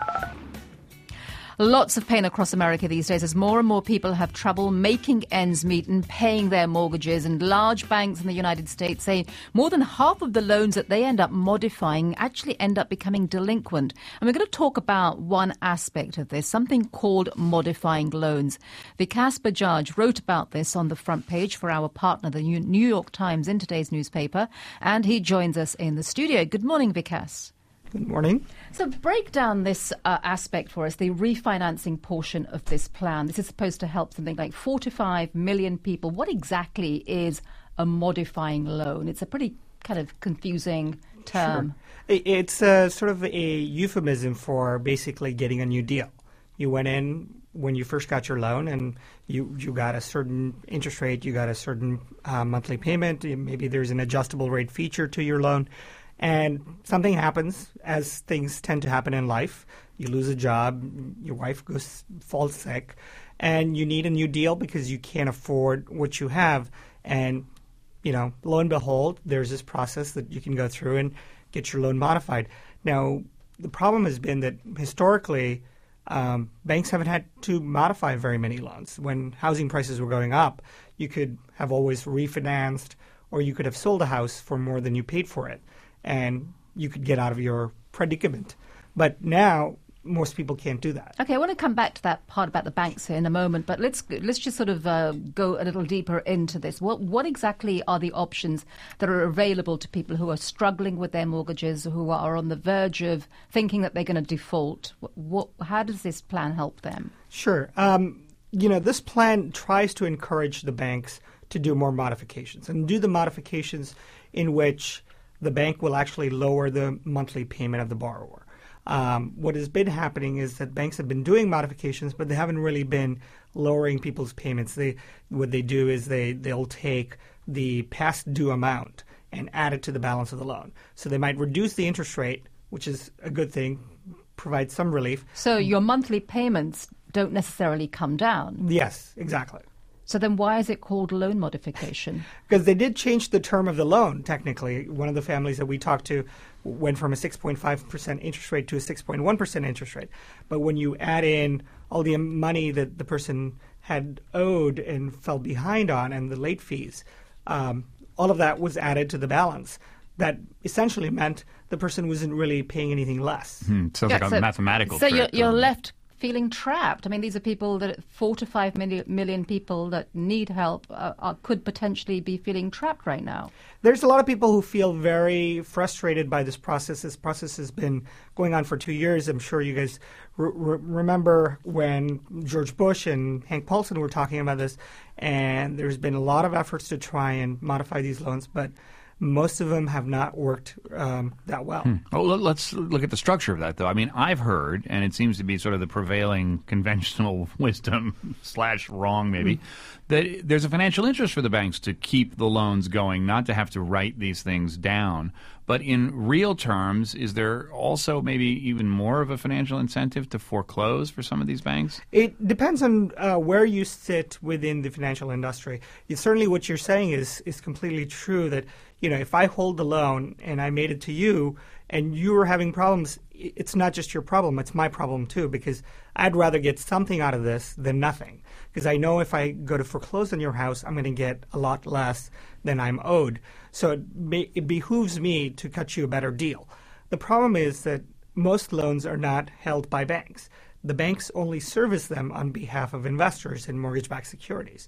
Lots of pain across America these days as more and more people have trouble making ends meet and paying their mortgages. And large banks in the United States say more than half of the loans that they end up modifying actually end up becoming delinquent. And we're going to talk about one aspect of this, something called modifying loans. Vikas Bajaj wrote about this on the front page for our partner, the New York Times, in today's newspaper. And he joins us in the studio. Good morning, Vikas. Good morning. So break down this uh, aspect for us, the refinancing portion of this plan. This is supposed to help something like forty-five million people. What exactly is a modifying loan? It's a pretty kind of confusing term. Sure. It's uh, sort of a euphemism for basically getting a new deal. You went in when you first got your loan and you, you got a certain interest rate, you got a certain uh, monthly payment, maybe there's an adjustable rate feature to your loan. And something happens, as things tend to happen in life. You lose a job, your wife goes falls sick, and you need a new deal because you can't afford what you have. And, you know, lo and behold, there's this process that you can go through and get your loan modified. Now, the problem has been that historically, um, banks haven't had to modify very many loans. When housing prices were going up, you could have always refinanced, or you could have sold a house for more than you paid for it, and you could get out of your predicament. But now, most people can't do that. Okay, I want to come back to that part about the banks in a moment, but let's let's just sort of uh, go a little deeper into this. What what exactly are the options that are available to people who are struggling with their mortgages, who are on the verge of thinking that they're going to default? What, what how does this plan help them? Sure. Um, you know, this plan tries to encourage the banks to do more modifications and do the modifications in which the bank will actually lower the monthly payment of the borrower. Um, what has been happening is that banks have been doing modifications, but they haven't really been lowering people's payments. They, what they do is they, they'll take the past due amount and add it to the balance of the loan. So they might reduce the interest rate, which is a good thing, provide some relief. So your monthly payments don't necessarily come down. Yes, exactly. So then why is it called loan modification? Because they did change the term of the loan, technically. One of the families that we talked to went from a six point five percent interest rate to a six point one percent interest rate. But when you add in all the money that the person had owed and fell behind on and the late fees, um, all of that was added to the balance. That essentially meant the person wasn't really paying anything less. Hmm, sounds Yeah, like so- a mathematical So trick. you're, you're left feeling trapped. I mean, these are people that four to five million, million people that need help uh, are, could potentially be feeling trapped right now. There's a lot of people who feel very frustrated by this process. This process has been going on for two years. I'm sure you guys re- re- remember when George Bush and Hank Paulson were talking about this, and there's been a lot of efforts to try and modify these loans, but most of them have not worked um, that well. Hmm. Well, let- let's look at the structure of that, though. I mean, I've heard, and it seems to be sort of the prevailing conventional wisdom slash wrong, maybe, that there's a financial interest for the banks to keep the loans going, not to have to write these things down. But in real terms, is there also maybe even more of a financial incentive to foreclose for some of these banks? It depends on uh, where you sit within the financial industry. It's certainly what you're saying is is completely true, that, you know, if I hold the loan and I made it to you and you were having problems, it's not just your problem, it's my problem too, because I'd rather get something out of this than nothing. Because I know if I go to foreclose on your house, I'm going to get a lot less than I'm owed. So it, may, it behooves me to cut you a better deal. The problem is that most loans are not held by banks. The banks only service them on behalf of investors in mortgage-backed securities.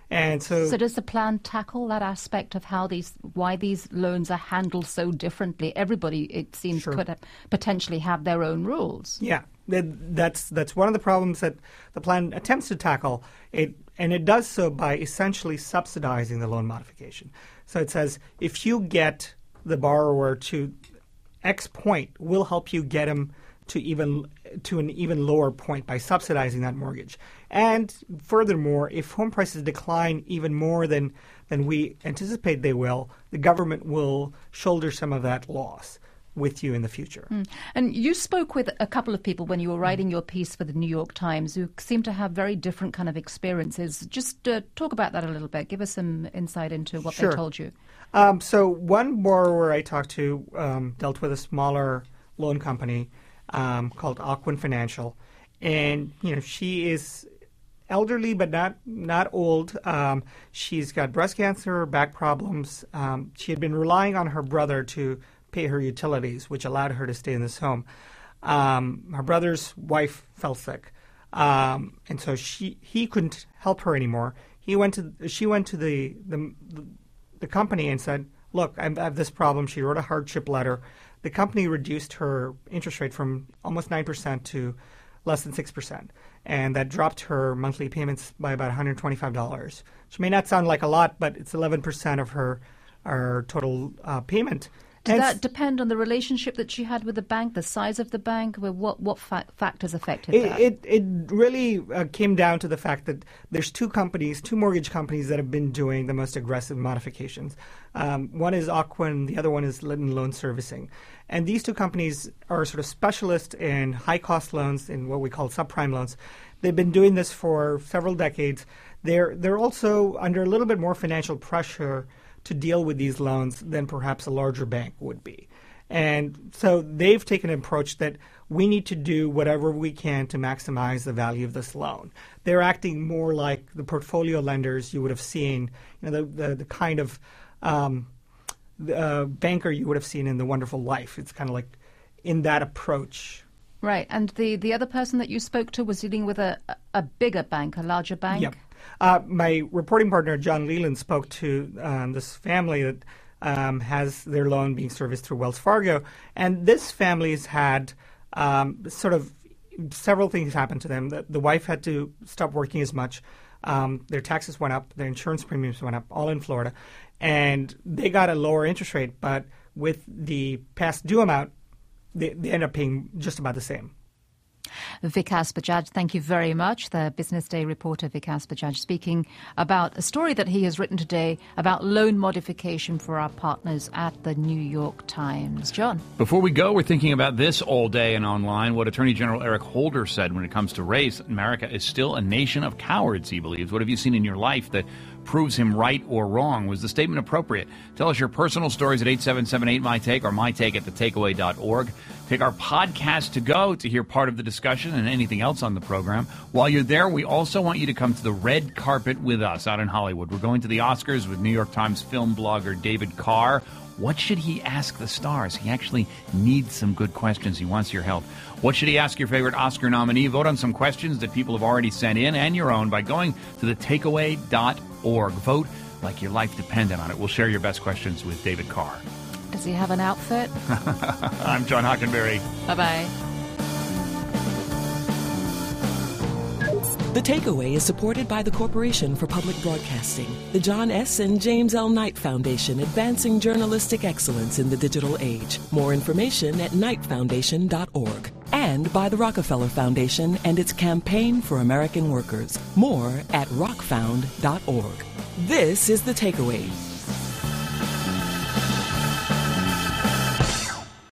And so, so does the plan tackle that aspect of how these, why these loans are handled so differently? Everybody, it seems, Sure. could potentially have their own rules. Yeah, that- that's that's one of the problems that the plan attempts to tackle. It and it does so by essentially subsidizing the loan modification. So it says if you get the borrower to X point, we'll help you get him to even to an even lower point by subsidizing that mortgage. And furthermore, if home prices decline even more than than we anticipate they will, the government will shoulder some of that loss with you in the future. Mm. And you spoke with a couple of people when you were writing your piece for the New York Times who seem to have very different kind of experiences. Just uh, talk about that a little bit. Give us some insight into what Sure. they told you. Um, so one borrower I talked to um, dealt with a smaller loan company um, called Ocwen Financial, and you know she is elderly but not not old. Um, she's got breast cancer, back problems. Um, she had been relying on her brother to pay her utilities, which allowed her to stay in this home. Um, her brother's wife fell sick, um, and so she he couldn't help her anymore. He went to she went to the the, the company and said, "Look, I have this problem." She wrote a hardship letter. The company reduced her interest rate from almost nine percent to less than six percent, and that dropped her monthly payments by about one hundred twenty-five dollars, which may not sound like a lot, but it's eleven percent of her, her total uh, payment. Did And that depend on the relationship that she had with the bank, the size of the bank? What what fa- factors affected It, that? it, it really uh, came down to the fact that there's two companies, two mortgage companies that have been doing the most aggressive modifications. Um, one is Ocwen, the other one is Litton Loan Servicing. And these two companies are sort of specialists in high-cost loans, in what we call subprime loans. They've been doing this for several decades. They're they're also under a little bit more financial pressure to deal with these loans than perhaps a larger bank would be. And so they've taken an approach that we need to do whatever we can to maximize the value of this loan. They're acting more like the portfolio lenders you would have seen, you know, the, the, the kind of um, uh, banker you would have seen in The Wonderful Life. It's kind of like in that approach. Right. And the, the other person that you spoke to was dealing with a, a bigger bank, a larger bank? Yep. Uh, my reporting partner, John Leland, spoke to um, this family that um, has their loan being serviced through Wells Fargo. And this family has had um, sort of several things happen to them. The, the wife had to stop working as much. Um, their taxes went up. Their insurance premiums went up, all in Florida. And they got a lower interest rate. But with the past due amount, they, they end up paying just about the same. Vikas Bajaj, thank you very much. The Business Day reporter Vikas Bajaj speaking about a story that he has written today about loan modification for our partners at the New York Times. John. Before we go, we're thinking about this all day and online. What Attorney General Eric Holder said when it comes to race. America is still a nation of cowards, he believes. What have you seen in your life that proves him right or wrong? Was the statement appropriate? Tell us your personal stories at eight seven seven eight my take or my take at the takeaway dot org. Take our podcast to go to hear part of the discussion and anything else on the program. While you're there, we also want you to come to the red carpet with us out in Hollywood. We're going to the Oscars with New York Times film blogger David Carr. What should he ask the stars? He actually needs some good questions. He wants your help. What should he ask your favorite Oscar nominee? Vote on some questions that people have already sent in and your own by going to the takeaway dot org. Vote like your life depended on it. We'll share your best questions with David Carr. Does he have an outfit? I'm John Hockenberry. Bye-bye. The Takeaway is supported by the Corporation for Public Broadcasting, the John S. and James L. Knight Foundation, advancing journalistic excellence in the digital age. More information at knight foundation dot org. And by the Rockefeller Foundation and its Campaign for American Workers. More at rock found dot org. This is The Takeaway.